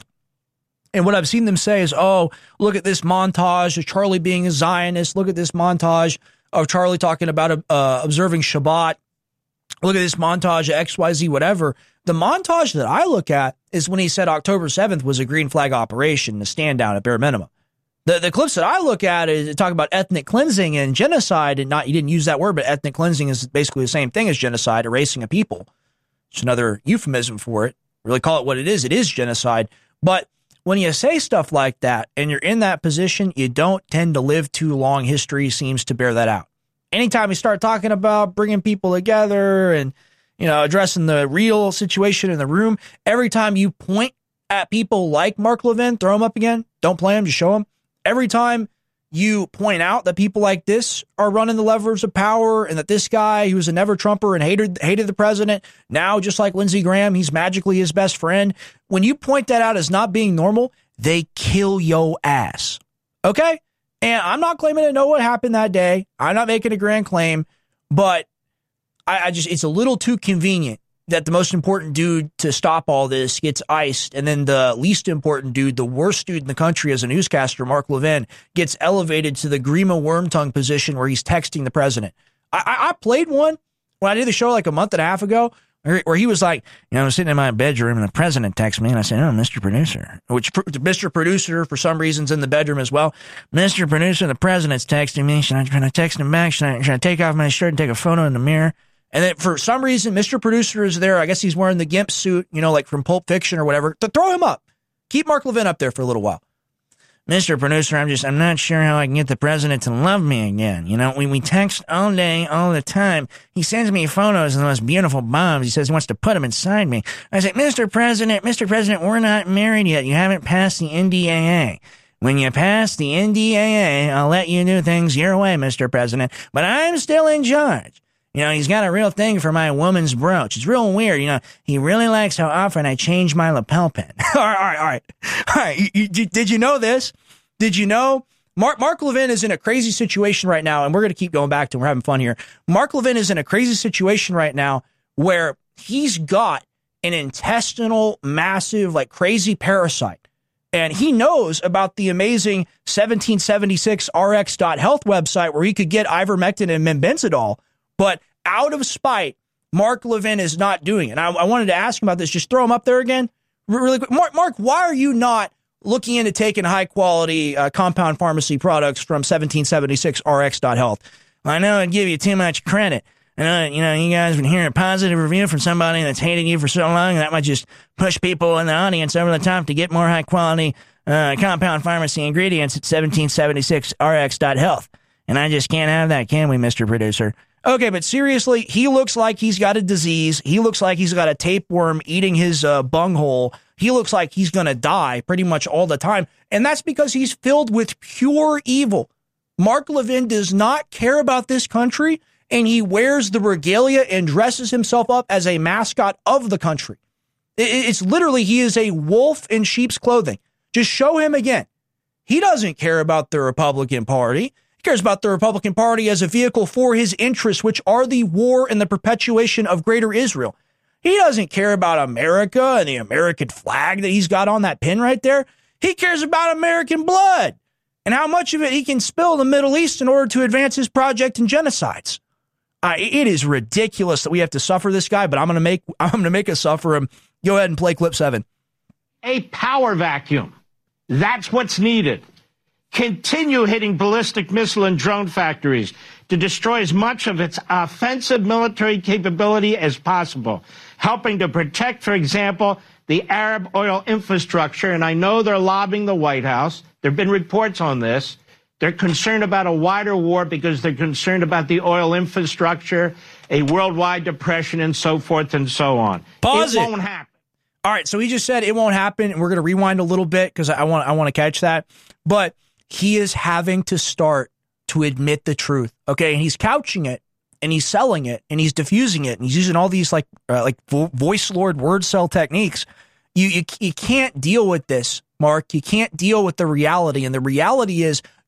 And what I've seen them say is, oh, look at this montage of Charlie being a Zionist. Look at this montage of Charlie talking about observing Shabbat. Look at this montage of XYZ, whatever. The montage that I look at is when he said October 7th was a green flag operation, a stand down at bare minimum. The clips that I look at is talk about ethnic cleansing and genocide, and he didn't use that word, but ethnic cleansing is basically the same thing as genocide, erasing a people. It's another euphemism for it. Really call it what it is. It is genocide. But when you say stuff like that and you're in that position, you don't tend to live too long. History seems to bear that out. Anytime you start talking about bringing people together and, addressing the real situation in the room, every time you point at people like Mark Levin, throw them up again. Don't play them, just show them. Every time you point out that people like this are running the levers of power and that this guy, he was a never Trumper and hated the president, now just like Lindsey Graham, he's magically his best friend. When you point that out as not being normal, they kill your ass. Okay? And I'm not claiming to know what happened that day. I'm not making a grand claim, but it's a little too convenient that the most important dude to stop all this gets iced, and then the least important dude, the worst dude in the country as a newscaster, Mark Levin, gets elevated to the Grima Wormtongue position where he's texting the president. I played one when I did the show like a month and a half ago where he was like, I was sitting in my bedroom and the president texted me and I said, oh, Mr. Producer, which Mr. Producer for some reason's in the bedroom as well. Mr. Producer, the president's texting me. Should I text him back? Should I take off my shirt and take a photo in the mirror? And then for some reason, Mr. Producer is there. I guess he's wearing the GIMP suit, like from Pulp Fiction or whatever, to throw him up. Keep Mark Levin up there for a little while. Mr. Producer, I'm not sure how I can get the president to love me again. We text all day, all the time. He sends me photos of the most beautiful bombs. He says he wants to put them inside me. I say, Mr. President, we're not married yet. You haven't passed the NDAA. When you pass the NDAA, I'll let you do things your way, Mr. President. But I'm still in charge. He's got a real thing for my woman's brooch. It's real weird. He really likes how often I change my lapel pin. All right. Did you know this? Did you know Mark Levin is in a crazy situation right now, and we're going to keep going back to it. We're having fun here. Mark Levin is in a crazy situation right now where he's got an intestinal, massive, crazy parasite. And he knows about the amazing 1776rx.health website where he could get ivermectin and membenzidol. But out of spite, Mark Levin is not doing it. And I wanted to ask him about this. Just throw him up there again. Really quick. Mark, why are you not looking into taking high-quality compound pharmacy products from 1776rx.health? I know it'd give you too much credit. You guys been hearing a positive review from somebody that's hated you for so long, and that might just push people in the audience over the top to get more high-quality compound pharmacy ingredients at 1776rx.health. And I just can't have that, can we, Mr. Producer? Okay, but seriously, he looks like he's got a disease. He looks like he's got a tapeworm eating his bunghole. He looks like he's going to die pretty much all the time. And that's because he's filled with pure evil. Mark Levin does not care about this country, and he wears the regalia and dresses himself up as a mascot of the country. It's literally, he is a wolf in sheep's clothing. Just show him again. He doesn't care about the Republican Party. He cares about the Republican Party as a vehicle for his interests, which are the war and the perpetuation of Greater Israel. He doesn't care about America and the American flag that he's got on that pin right there. He cares about American blood and how much of it he can spill in the Middle East in order to advance his project in genocides. It is ridiculous that we have to suffer this guy, but I'm going to make us suffer him. Go ahead and play clip 7.
A power vacuum. That's what's needed. Continue hitting ballistic missile and drone factories to destroy as much of its offensive military capability as possible, helping to protect, for example, the Arab oil infrastructure. And I know they're lobbying the White House. There have been reports on this. They're concerned about a wider war because they're concerned about the oil infrastructure, a worldwide depression, and so forth and so on.
Pause it.
It won't happen.
All right, so he just said it won't happen, and we're going to rewind a little bit because I want to catch that. But he is having to start to admit the truth, okay? And he's couching it, and he's selling it, and he's diffusing it, and he's using all these like voice lord word cell techniques. You can't deal with this, Mark. You can't deal with the reality, and the reality is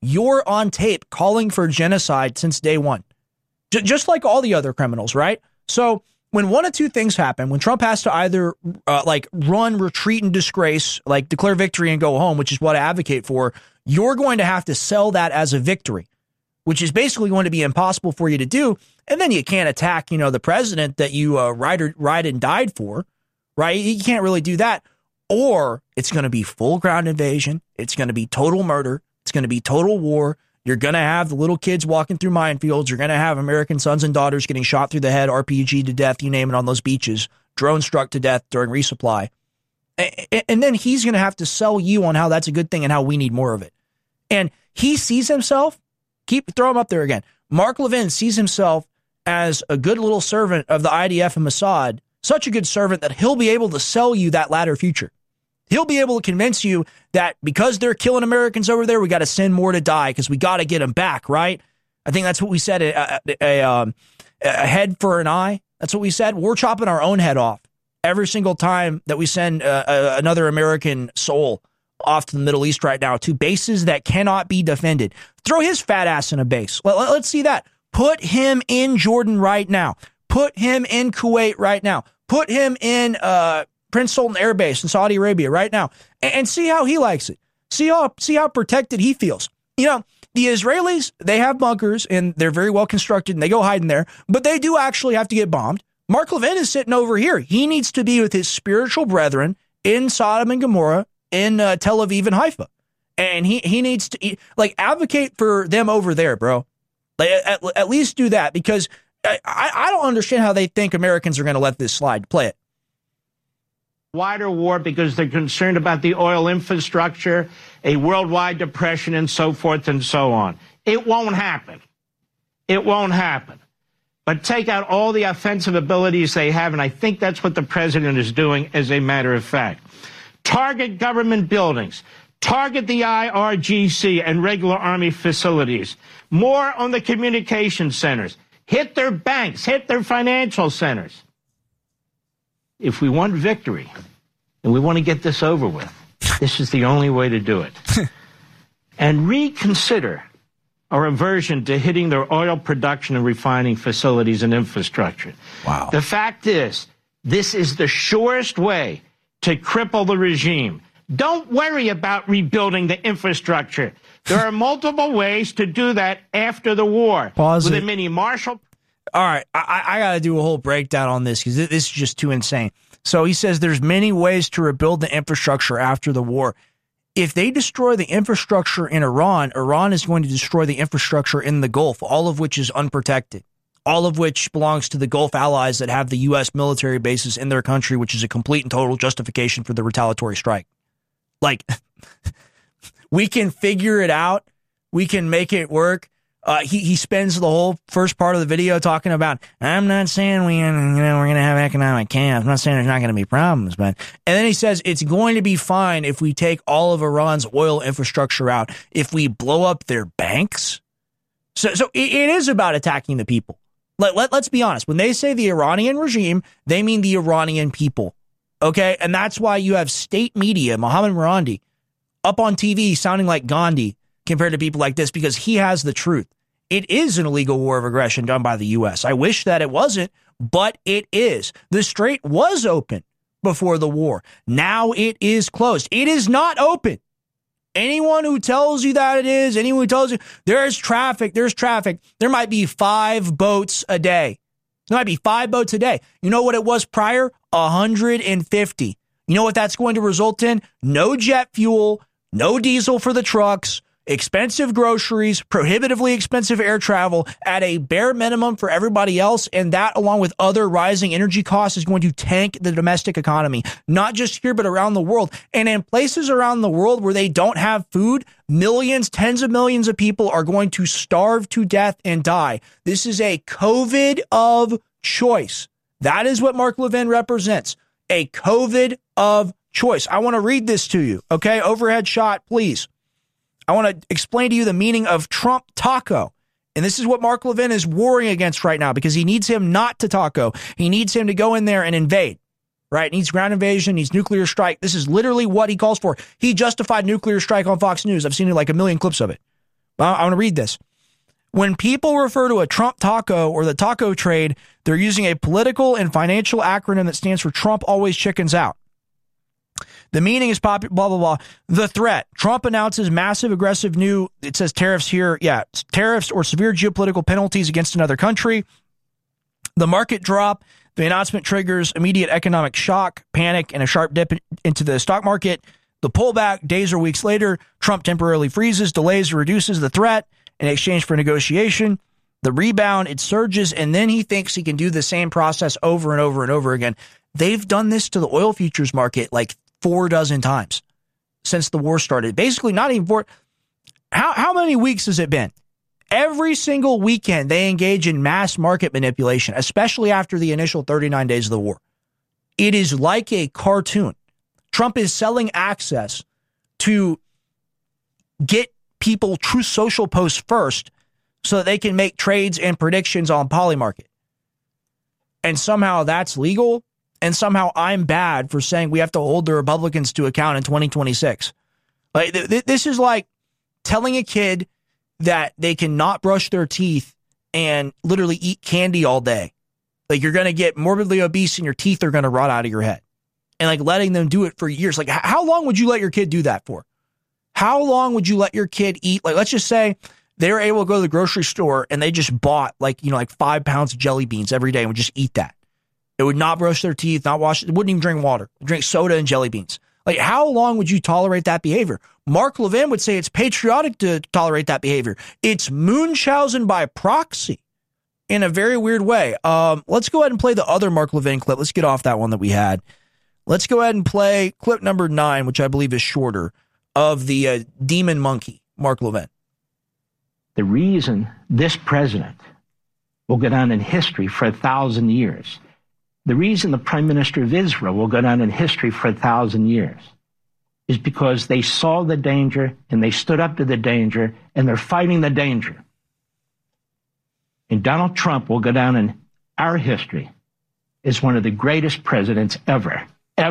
you're on tape calling for genocide since day one. Just like all the other criminals, right? So when one of two things happen, when Trump has to either run, retreat, and disgrace, like declare victory and go home, which is what I advocate for, you're going to have to sell that as a victory, which is basically going to be impossible for you to do. And then you can't attack, the president that you ride and died for, right? You can't really do that. Or it's going to be full ground invasion. It's going to be total murder. It's going to be total war. You're going to have the little kids walking through minefields. You're going to have American sons and daughters getting shot through the head, RPG to death, you name it, on those beaches, drone struck to death during resupply. And then he's going to have to sell you on how that's a good thing and how we need more of it. And he sees himself, throw him up there again. Mark Levin sees himself as a good little servant of the IDF and Mossad, such a good servant that he'll be able to sell you that latter future. He'll be able to convince you that because they're killing Americans over there, we got to send more to die because we got to get them back, right? I think that's what we said, a head for an eye. That's what we said. We're chopping our own head off every single time that we send another American soul off to the Middle East right now to bases that cannot be defended. Throw his fat ass in a base. Let's see that. Put him in Jordan right now. Put him in Kuwait right now. Put him in Prince Sultan Air Base in Saudi Arabia right now and see how he likes it. See how protected he feels. The Israelis, they have bunkers and they're very well constructed and they go hide in there, but they do actually have to get bombed. Mark Levin is sitting over here. He needs to be with his spiritual brethren in Sodom and Gomorrah, in Tel Aviv and Haifa. And he needs to advocate for them over there, bro. At least do that, because I don't understand how they think Americans are going to let this slide. Play it.
Wider war because they're concerned about the oil infrastructure, a worldwide depression, and so forth and so on. It won't happen. It won't happen. But take out all the offensive abilities they have, and I think that's what the president is doing, as a matter of fact. Target government buildings. Target the IRGC and regular Army facilities. More on the communication centers. Hit their banks. Hit their financial centers. If we want victory and we want to get this over with, this is the only way to do it. And reconsider our aversion to hitting their oil production and refining facilities and infrastructure.
Wow.
The fact is, this is the surest way to cripple the regime. Don't worry about rebuilding the infrastructure. There are multiple ways to do that after the war.
Pause
with
it.
a mini Marshall.
All right, I got to do a whole breakdown on this because this is just too insane. So he says there's many ways to rebuild the infrastructure after the war. If they destroy the infrastructure in Iran, Iran is going to destroy the infrastructure in the Gulf, all of which is unprotected, all of which belongs to the Gulf allies that have the U.S. military bases in their country, which is a complete and total justification for the retaliatory strike. We can figure it out. We can make it work. He spends the whole first part of the video talking about, I'm not saying we're going to have economic chaos. I'm not saying there's not going to be problems, but, and then he says it's going to be fine if we take all of Iran's oil infrastructure out, if we blow up their banks. So it is about attacking the people. Let's be honest. When they say the Iranian regime, they mean the Iranian people. Okay. And that's why you have state media, Mohammad Marandi, up on TV sounding like Gandhi compared to people like this, because he has the truth. It is an illegal war of aggression done by the U.S. I wish that it wasn't, but it is. The Strait was open before the war. Now it is closed. It is not open. Anyone who tells you that it is, anyone who tells you there's traffic, there might be 5 boats a day. There might be 5 boats a day. You know what it was prior? 150. You know what that's going to result in? No jet fuel, no diesel for the trucks, expensive groceries, prohibitively expensive air travel at a bare minimum for everybody else. And that, along with other rising energy costs, is going to tank the domestic economy, not just here, but around the world. And in places around the world where they don't have food, millions, tens of millions of people are going to starve to death and die. This is a COVID of choice. That is what Mark Levin represents. A COVID of choice. I want to read this to you. Okay. Overhead shot, please. I want to explain to you the meaning of Trump taco. And this is what Mark Levin is warring against right now, because he needs him not to taco. He needs him to go in there and invade, right? Needs ground invasion, needs nuclear strike. This is literally what he calls for. He justified nuclear strike on Fox News. I've seen like a million clips of it. I want to read this. When people refer to a Trump taco or the taco trade, they're using a political and financial acronym that stands for Trump always chickens out. The meaning is blah, blah, blah. The threat. Trump announces massive, aggressive new, it says tariffs here. Yeah, tariffs or severe geopolitical penalties against another country. The market drop. The announcement triggers immediate economic shock, panic, and a sharp dip into the stock market. The pullback, days or weeks later, Trump temporarily freezes, delays, or reduces the threat in exchange for negotiation. The rebound, it surges, and then he thinks he can do the same process over and over and over again. They've done this to the oil futures market like 4 dozen times since the war started. Basically, not even 4. How many weeks has it been? Every single weekend, they engage in mass market manipulation, especially after the initial 39 days of the war. It is like a cartoon. Trump is selling access to get people Truth Social posts first so that they can make trades and predictions on Polymarket. And somehow that's legal. And somehow I'm bad for saying we have to hold the Republicans to account in 2026. Like, this is like telling a kid that they cannot brush their teeth and literally eat candy all day. Like, you're going to get morbidly obese and your teeth are going to rot out of your head. And like letting them do it for years. Like, how long would you let your kid do that for? How long would you let your kid eat? Like, let's just say they were able to go to the grocery store and they just bought like 5 pounds of jelly beans every day and would just eat that. It would not brush their teeth, not wash, wouldn't even drink water, drink soda and jelly beans. Like, how long would you tolerate that behavior? Mark Levin would say it's patriotic to tolerate that behavior. It's Munchausen by proxy in a very weird way. Let's go ahead and play the other Mark Levin clip. Let's get off that one that we had. Let's go ahead and play clip number 9, which I believe is shorter, of the demon monkey, Mark Levin.
The reason this president will go down in history for 1,000 years, the reason the Prime Minister of Israel will go down in history for 1,000 years is because they saw the danger and they stood up to the danger and they're fighting the danger. And Donald Trump will go down in our history as one of the greatest presidents ever,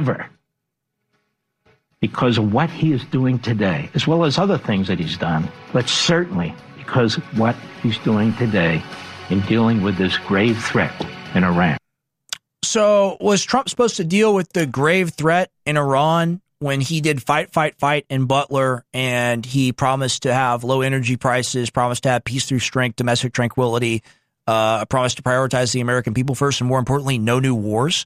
because of what he is doing today, as well as other things that he's done, but certainly because of what he's doing today in dealing with this grave threat in Iran.
So was Trump supposed to deal with the grave threat in Iran when he did fight in Butler, and he promised to have low energy prices, promised to have peace through strength, domestic tranquility, promised to prioritize the American people first, and more importantly, no new wars?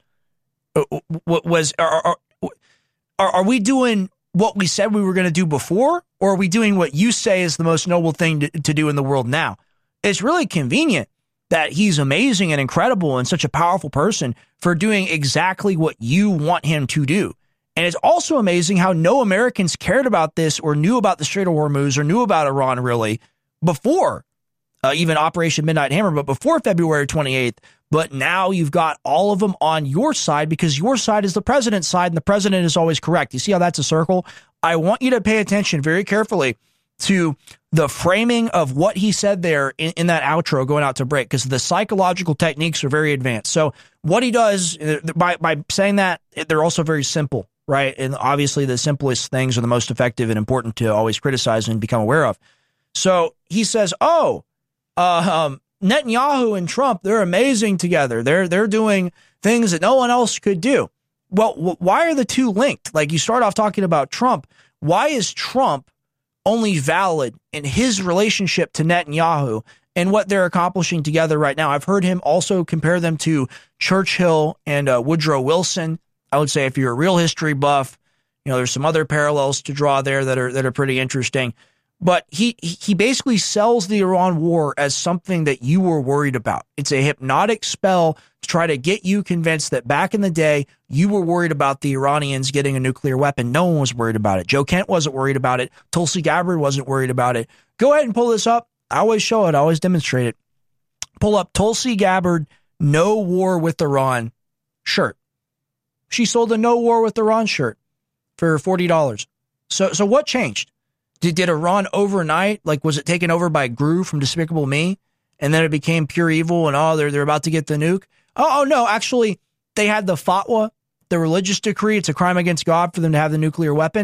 Are we doing what we said we were going to do before, or are we doing what you say is the most noble thing to do in the world now? It's really convenient that he's amazing and incredible and such a powerful person for doing exactly what you want him to do. And it's also amazing how no Americans cared about this or knew about the Strait of Hormuz or knew about Iran really before even Operation Midnight Hammer, but before February 28th. But now you've got all of them on your side because your side is the president's side and the president is always correct. You see how that's a circle? I want you to pay attention very carefully to the framing of what he said there in that outro going out to break, because the psychological techniques are very advanced. So what he does by saying that, they're also very simple, right? And obviously the simplest things are the most effective and important to always criticize and become aware of. So he says, Netanyahu and Trump, they're amazing together. They're doing things that no one else could do. Well, why are the two linked? Like, you start off talking about Trump. Why is Trump only valid in his relationship to Netanyahu and what they're accomplishing together right now? I've heard him also compare them to Churchill and Woodrow Wilson. I would say if you're a real history buff, there's some other parallels to draw there that are pretty interesting. But he basically sells the Iran war as something that you were worried about. It's a hypnotic spell to try to get you convinced that back in the day, you were worried about the Iranians getting a nuclear weapon. No one was worried about it. Joe Kent wasn't worried about it. Tulsi Gabbard wasn't worried about it. Go ahead and pull this up. I always show it. I always demonstrate it. Pull up Tulsi Gabbard, no war with Iran shirt. She sold a no war with Iran shirt for $40. So what changed? Did Iran overnight, was it taken over by Gru from Despicable Me? And then it became pure evil and they're about to get the nuke? Oh, no, actually, they had the fatwa, the religious decree. It's a crime against God for them to have the nuclear weapon.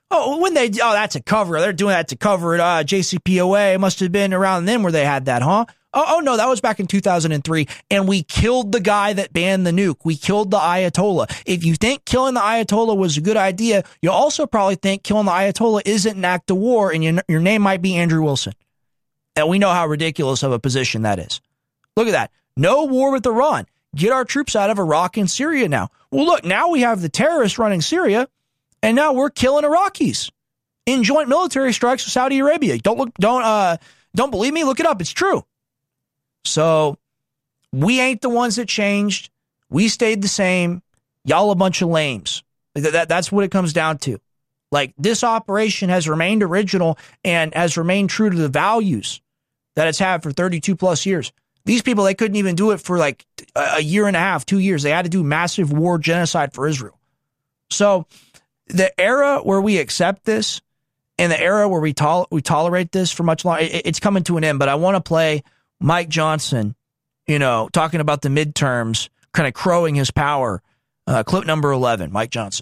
That's a cover. They're doing that to cover it. JCPOA, it must have been around then where they had that, huh? Oh, no, that was back in 2003, and we killed the guy that banned the nuke. We killed the Ayatollah. If you think killing the Ayatollah was a good idea, you'll also probably think killing the Ayatollah isn't an act of war, and your name might be Andrew Wilson. And we know how ridiculous of a position that is. Look at that. No war with Iran. Get our troops out of Iraq and Syria now. Well, look, now we have the terrorists running Syria, and now we're killing Iraqis in joint military strikes with Saudi Arabia. Don't believe me? Look it up. It's true. So we ain't the ones that changed. We stayed the same. Y'all a bunch of lames. That's what it comes down to. Like, this operation has remained original and has remained true to the values that it's had for 32 plus years. These people, they couldn't even do it for like a year and a half, 2 years. They had to do massive war genocide for Israel. So the era where we accept this and the era where we tolerate this for much longer, it's coming to an end. But I want to play Mike Johnson, talking about the midterms, kind of crowing his power. Clip number 11, Mike Johnson.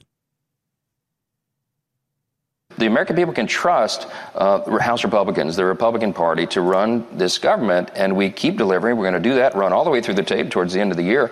The American people can trust House Republicans, the Republican Party, to run this government, and we keep delivering. We're going to do that, run all the way through the tape towards the end of the year,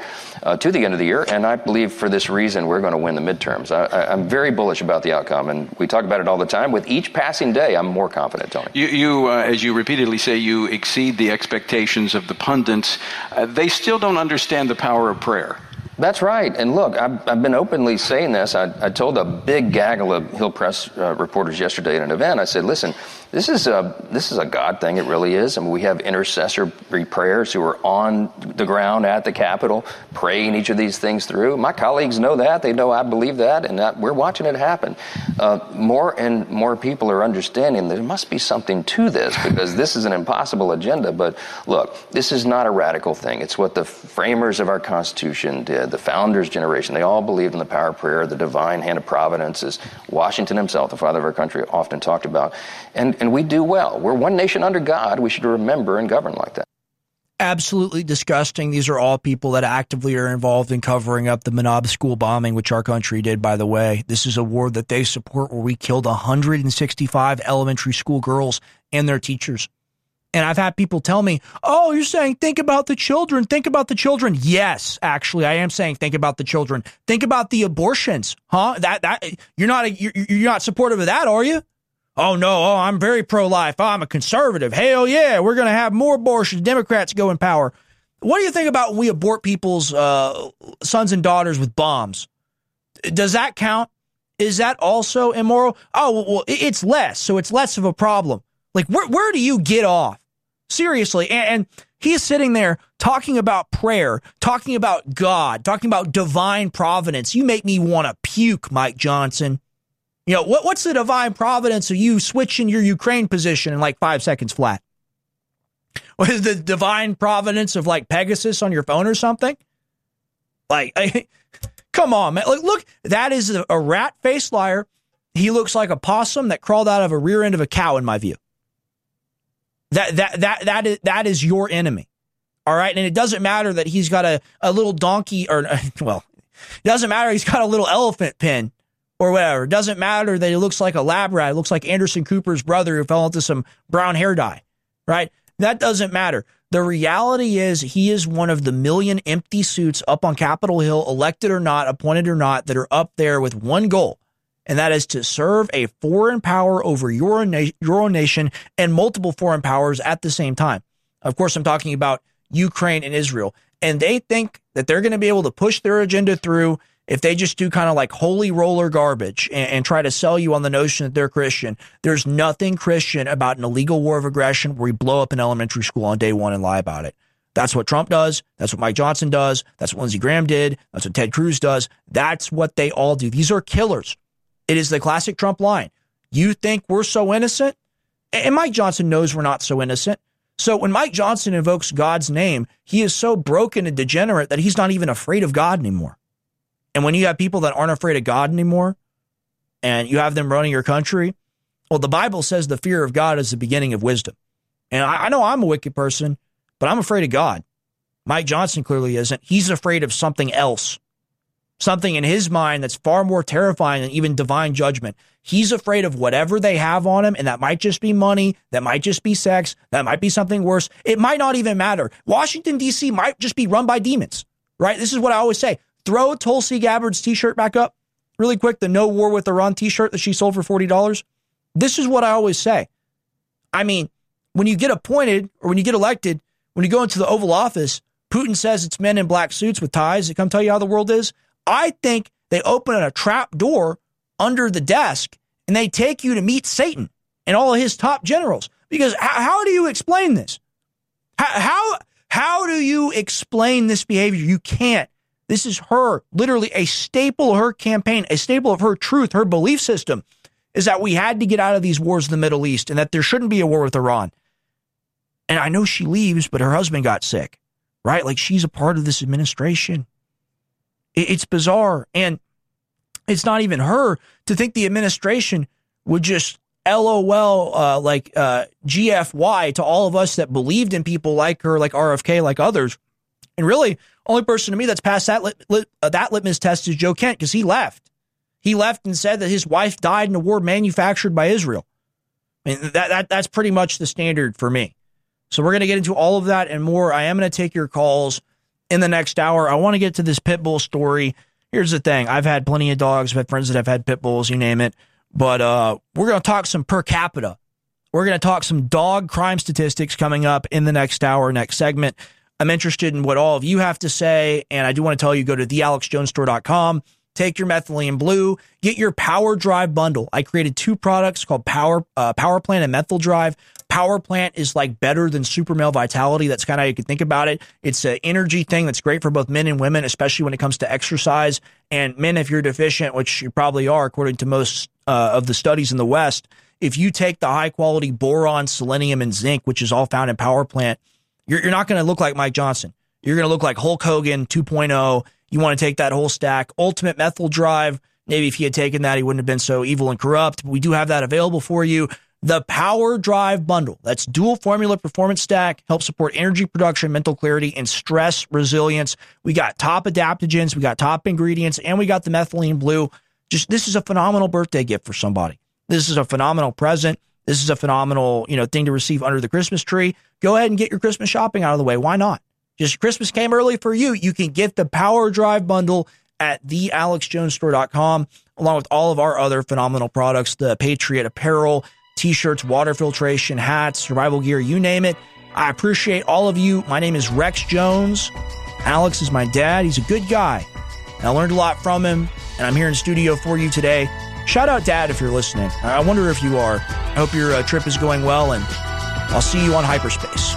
and I believe for this reason we're going to win the midterms. I'm very bullish about the outcome, and we talk about it all the time. With each passing day, I'm more confident, Tony.
You as you repeatedly say, you exceed the expectations of the pundits. They still don't understand the power of prayer.
That's right. And look, I've been openly saying this. I told a big gaggle of Hill Press reporters yesterday at an event. I said, listen, this is a God thing. It really is. I mean, we have intercessory prayers who are on the ground at the Capitol praying each of these things through. My colleagues know that. They know I believe that, and we're watching it happen. More and more people are understanding there must be something to this, because this is an impossible agenda. But look, this is not a radical thing. It's what the framers of our Constitution did, the founders' generation. They all believed in the power of prayer, the divine hand of providence, as Washington himself, the father of our country, often talked about. And we do well. We're one nation under God. We should remember and govern like that.
Absolutely disgusting. These are all people that actively are involved in covering up the Manab school bombing, which our country did, by the way. This is a war that they support, where we killed 165 elementary school girls and their teachers. And I've had people tell me, oh, you're saying think about the children, think about the children. Yes, actually, I am saying think about the children. Think about the abortions, huh? You're not supportive of that, are you? Oh, no. Oh, I'm very pro-life. Oh, I'm a conservative. Hell yeah. We're going to have more abortions. Democrats go in power. What do you think about when we abort people's sons and daughters with bombs? Does that count? Is that also immoral? Oh, well, it's less. So it's less of a problem. Like, where do you get off? Seriously. And he's sitting there talking about prayer, talking about God, talking about divine providence. You make me want to puke, Mike Johnson. What's the divine providence of you switching your Ukraine position in like 5 seconds flat? What is the divine providence of like Pegasus on your phone or something? Like, come on, man. Like, look, that is a rat-faced liar. He looks like a possum that crawled out of a rear end of a cow, in my view. That is your enemy. All right. And it doesn't matter that he's got a little donkey it doesn't matter. He's got a little elephant pin or whatever. It doesn't matter that he looks like a lab rat. It looks like Anderson Cooper's brother who fell into some brown hair dye. Right. That doesn't matter. The reality is he is one of the million empty suits up on Capitol Hill, elected or not, appointed or not, that are up there with one goal. And that is to serve a foreign power over your own nation and multiple foreign powers at the same time. Of course, I'm talking about Ukraine and Israel. And they think that they're going to be able to push their agenda through if they just do kind of like holy roller garbage and try to sell you on the notion that they're Christian. There's nothing Christian about an illegal war of aggression where we blow up an elementary school on day one and lie about it. That's what Trump does. That's what Mike Johnson does. That's what Lindsey Graham did. That's what Ted Cruz does. That's what they all do. These are killers. It is the classic Trump line. You think we're so innocent? And Mike Johnson knows we're not so innocent. So when Mike Johnson invokes God's name, he is so broken and degenerate that he's not even afraid of God anymore. And when you have people that aren't afraid of God anymore, and you have them running your country, well, the Bible says the fear of God is the beginning of wisdom. And I know I'm a wicked person, but I'm afraid of God. Mike Johnson clearly isn't. He's afraid of something else. Something in his mind that's far more terrifying than even divine judgment. He's afraid of whatever they have on him, and that might just be money, that might just be sex, that might be something worse. It might not even matter. Washington, D.C. might just be run by demons, right? This is what I always say. Throw Tulsi Gabbard's t-shirt back up really quick, the No War with Iran t-shirt that she sold for $40. This is what I always say. I mean, when you get appointed or when you get elected, when you go into the Oval Office, Putin says it's men in black suits with ties that come tell you how the world is. I think they open a trap door under the desk and they take you to meet Satan and all of his top generals. Because how do you explain this? How do you explain this behavior? You can't. This is her, literally a staple of her campaign, a staple of her truth, her belief system, is that we had to get out of these wars in the Middle East and that there shouldn't be a war with Iran. And I know she leaves, but her husband got sick, right? Like, she's a part of this administration. It's bizarre. And it's not even her to think the administration would just LOL, GFY to all of us that believed in people like her, like RFK, like others. And really, only person to me that's passed that litmus test is Joe Kent, because he left. He left and said that his wife died in a war manufactured by Israel. I mean, that's pretty much the standard for me. So we're going to get into all of that and more. I am going to take your calls in the next hour. I want to get to this pit bull story. Here's the thing. I've had plenty of dogs. I've had friends that have had pit bulls, you name it. But we're going to talk some per capita. We're going to talk some dog crime statistics coming up in the next hour, next segment. I'm interested in what all of you have to say. And I do want to tell you, go to thealexjonesstore.com. Take your methylene blue, get your Power Drive bundle. I created two products called Power Plant and Methyl Drive. Power Plant is like better than Super Male Vitality. That's kind of how you can think about it. It's an energy thing that's great for both men and women, especially when it comes to exercise. And men, if you're deficient, which you probably are, according to most of the studies in the West, if you take the high quality boron, selenium, and zinc, which is all found in Power Plant, you're not going to look like Mike Johnson. You're going to look like Hulk Hogan 2.0. You want to take that whole stack. Ultimate Methyl Drive. Maybe if he had taken that, he wouldn't have been so evil and corrupt. But we do have that available for you. The Power Drive bundle. That's dual formula performance stack. Helps support energy production, mental clarity, and stress resilience. We got top adaptogens. We got top ingredients. And we got the methylene blue. This is a phenomenal birthday gift for somebody. This is a phenomenal present. This is a phenomenal, thing to receive under the Christmas tree. Go ahead and get your Christmas shopping out of the way. Why not? Just Christmas came early for you. You can get the Power Drive bundle at thealexjonesstore.com, along with all of our other phenomenal products, the Patriot apparel, t-shirts, water filtration, hats, survival gear, you name it. I appreciate all of you. My name is Rex Jones. Alex is my dad. He's a good guy. And I learned a lot from him, and I'm here in studio for you today. Shout out, Dad, if you're listening. I wonder if you are. I hope your trip is going well, and I'll see you on hyperspace.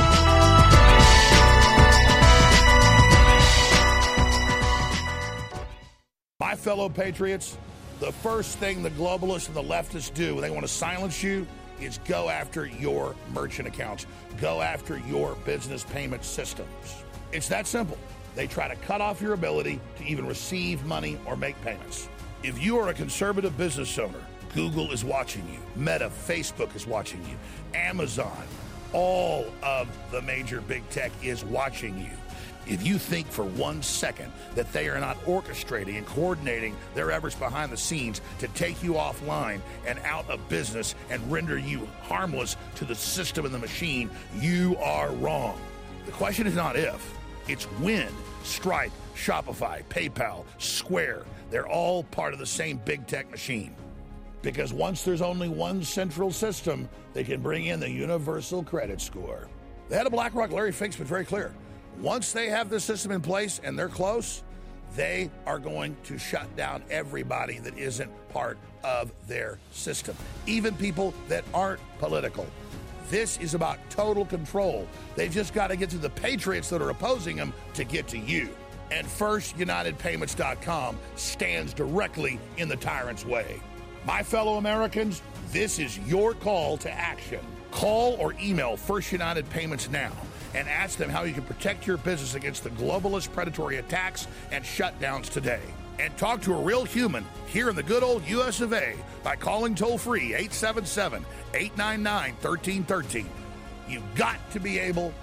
My fellow patriots, the first thing the globalists and the leftists do when they want to silence you is go after your merchant accounts, go after your business payment systems. It's that simple. They try to cut off your ability to even receive money or make payments. If you are a conservative business owner, Google is watching you. Meta, Facebook is watching you. Amazon, all of the major big tech is watching you. If you think for 1 second that they are not orchestrating and coordinating their efforts behind the scenes to take you offline and out of business and render you harmless to the system and the machine, you are wrong. The question is not if, it's when. Stripe, Shopify, PayPal, Square, they're all part of the same big tech machine. Because once there's only one central system, they can bring in the universal credit score. The head of BlackRock, Larry Fink's been very clear. Once they have the system in place and they're close, they are going to shut down everybody that isn't part of their system, even people that aren't political. This is about total control. They've just got to get to the patriots that are opposing them to get to you. And FirstUnitedPayments.com stands directly in the tyrant's way. My fellow Americans, this is your call to action. Call or email First United Payments now and ask them how you can protect your business against the globalist predatory attacks and shutdowns today. And talk to a real human here in the good old US of A by calling toll-free 877-899-1313. You've got to be able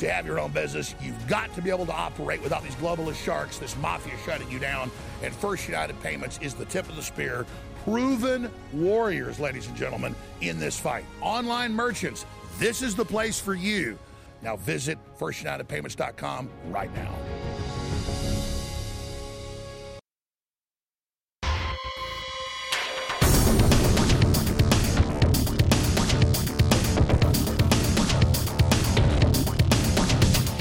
to have your own business. You've got to be able to operate without these globalist sharks, this mafia shutting you down. And First United Payments is the tip of the spear. Proven warriors, ladies and gentlemen, in this fight. Online merchants, this is the place for you. Now visit firstunitedpayments.com right now.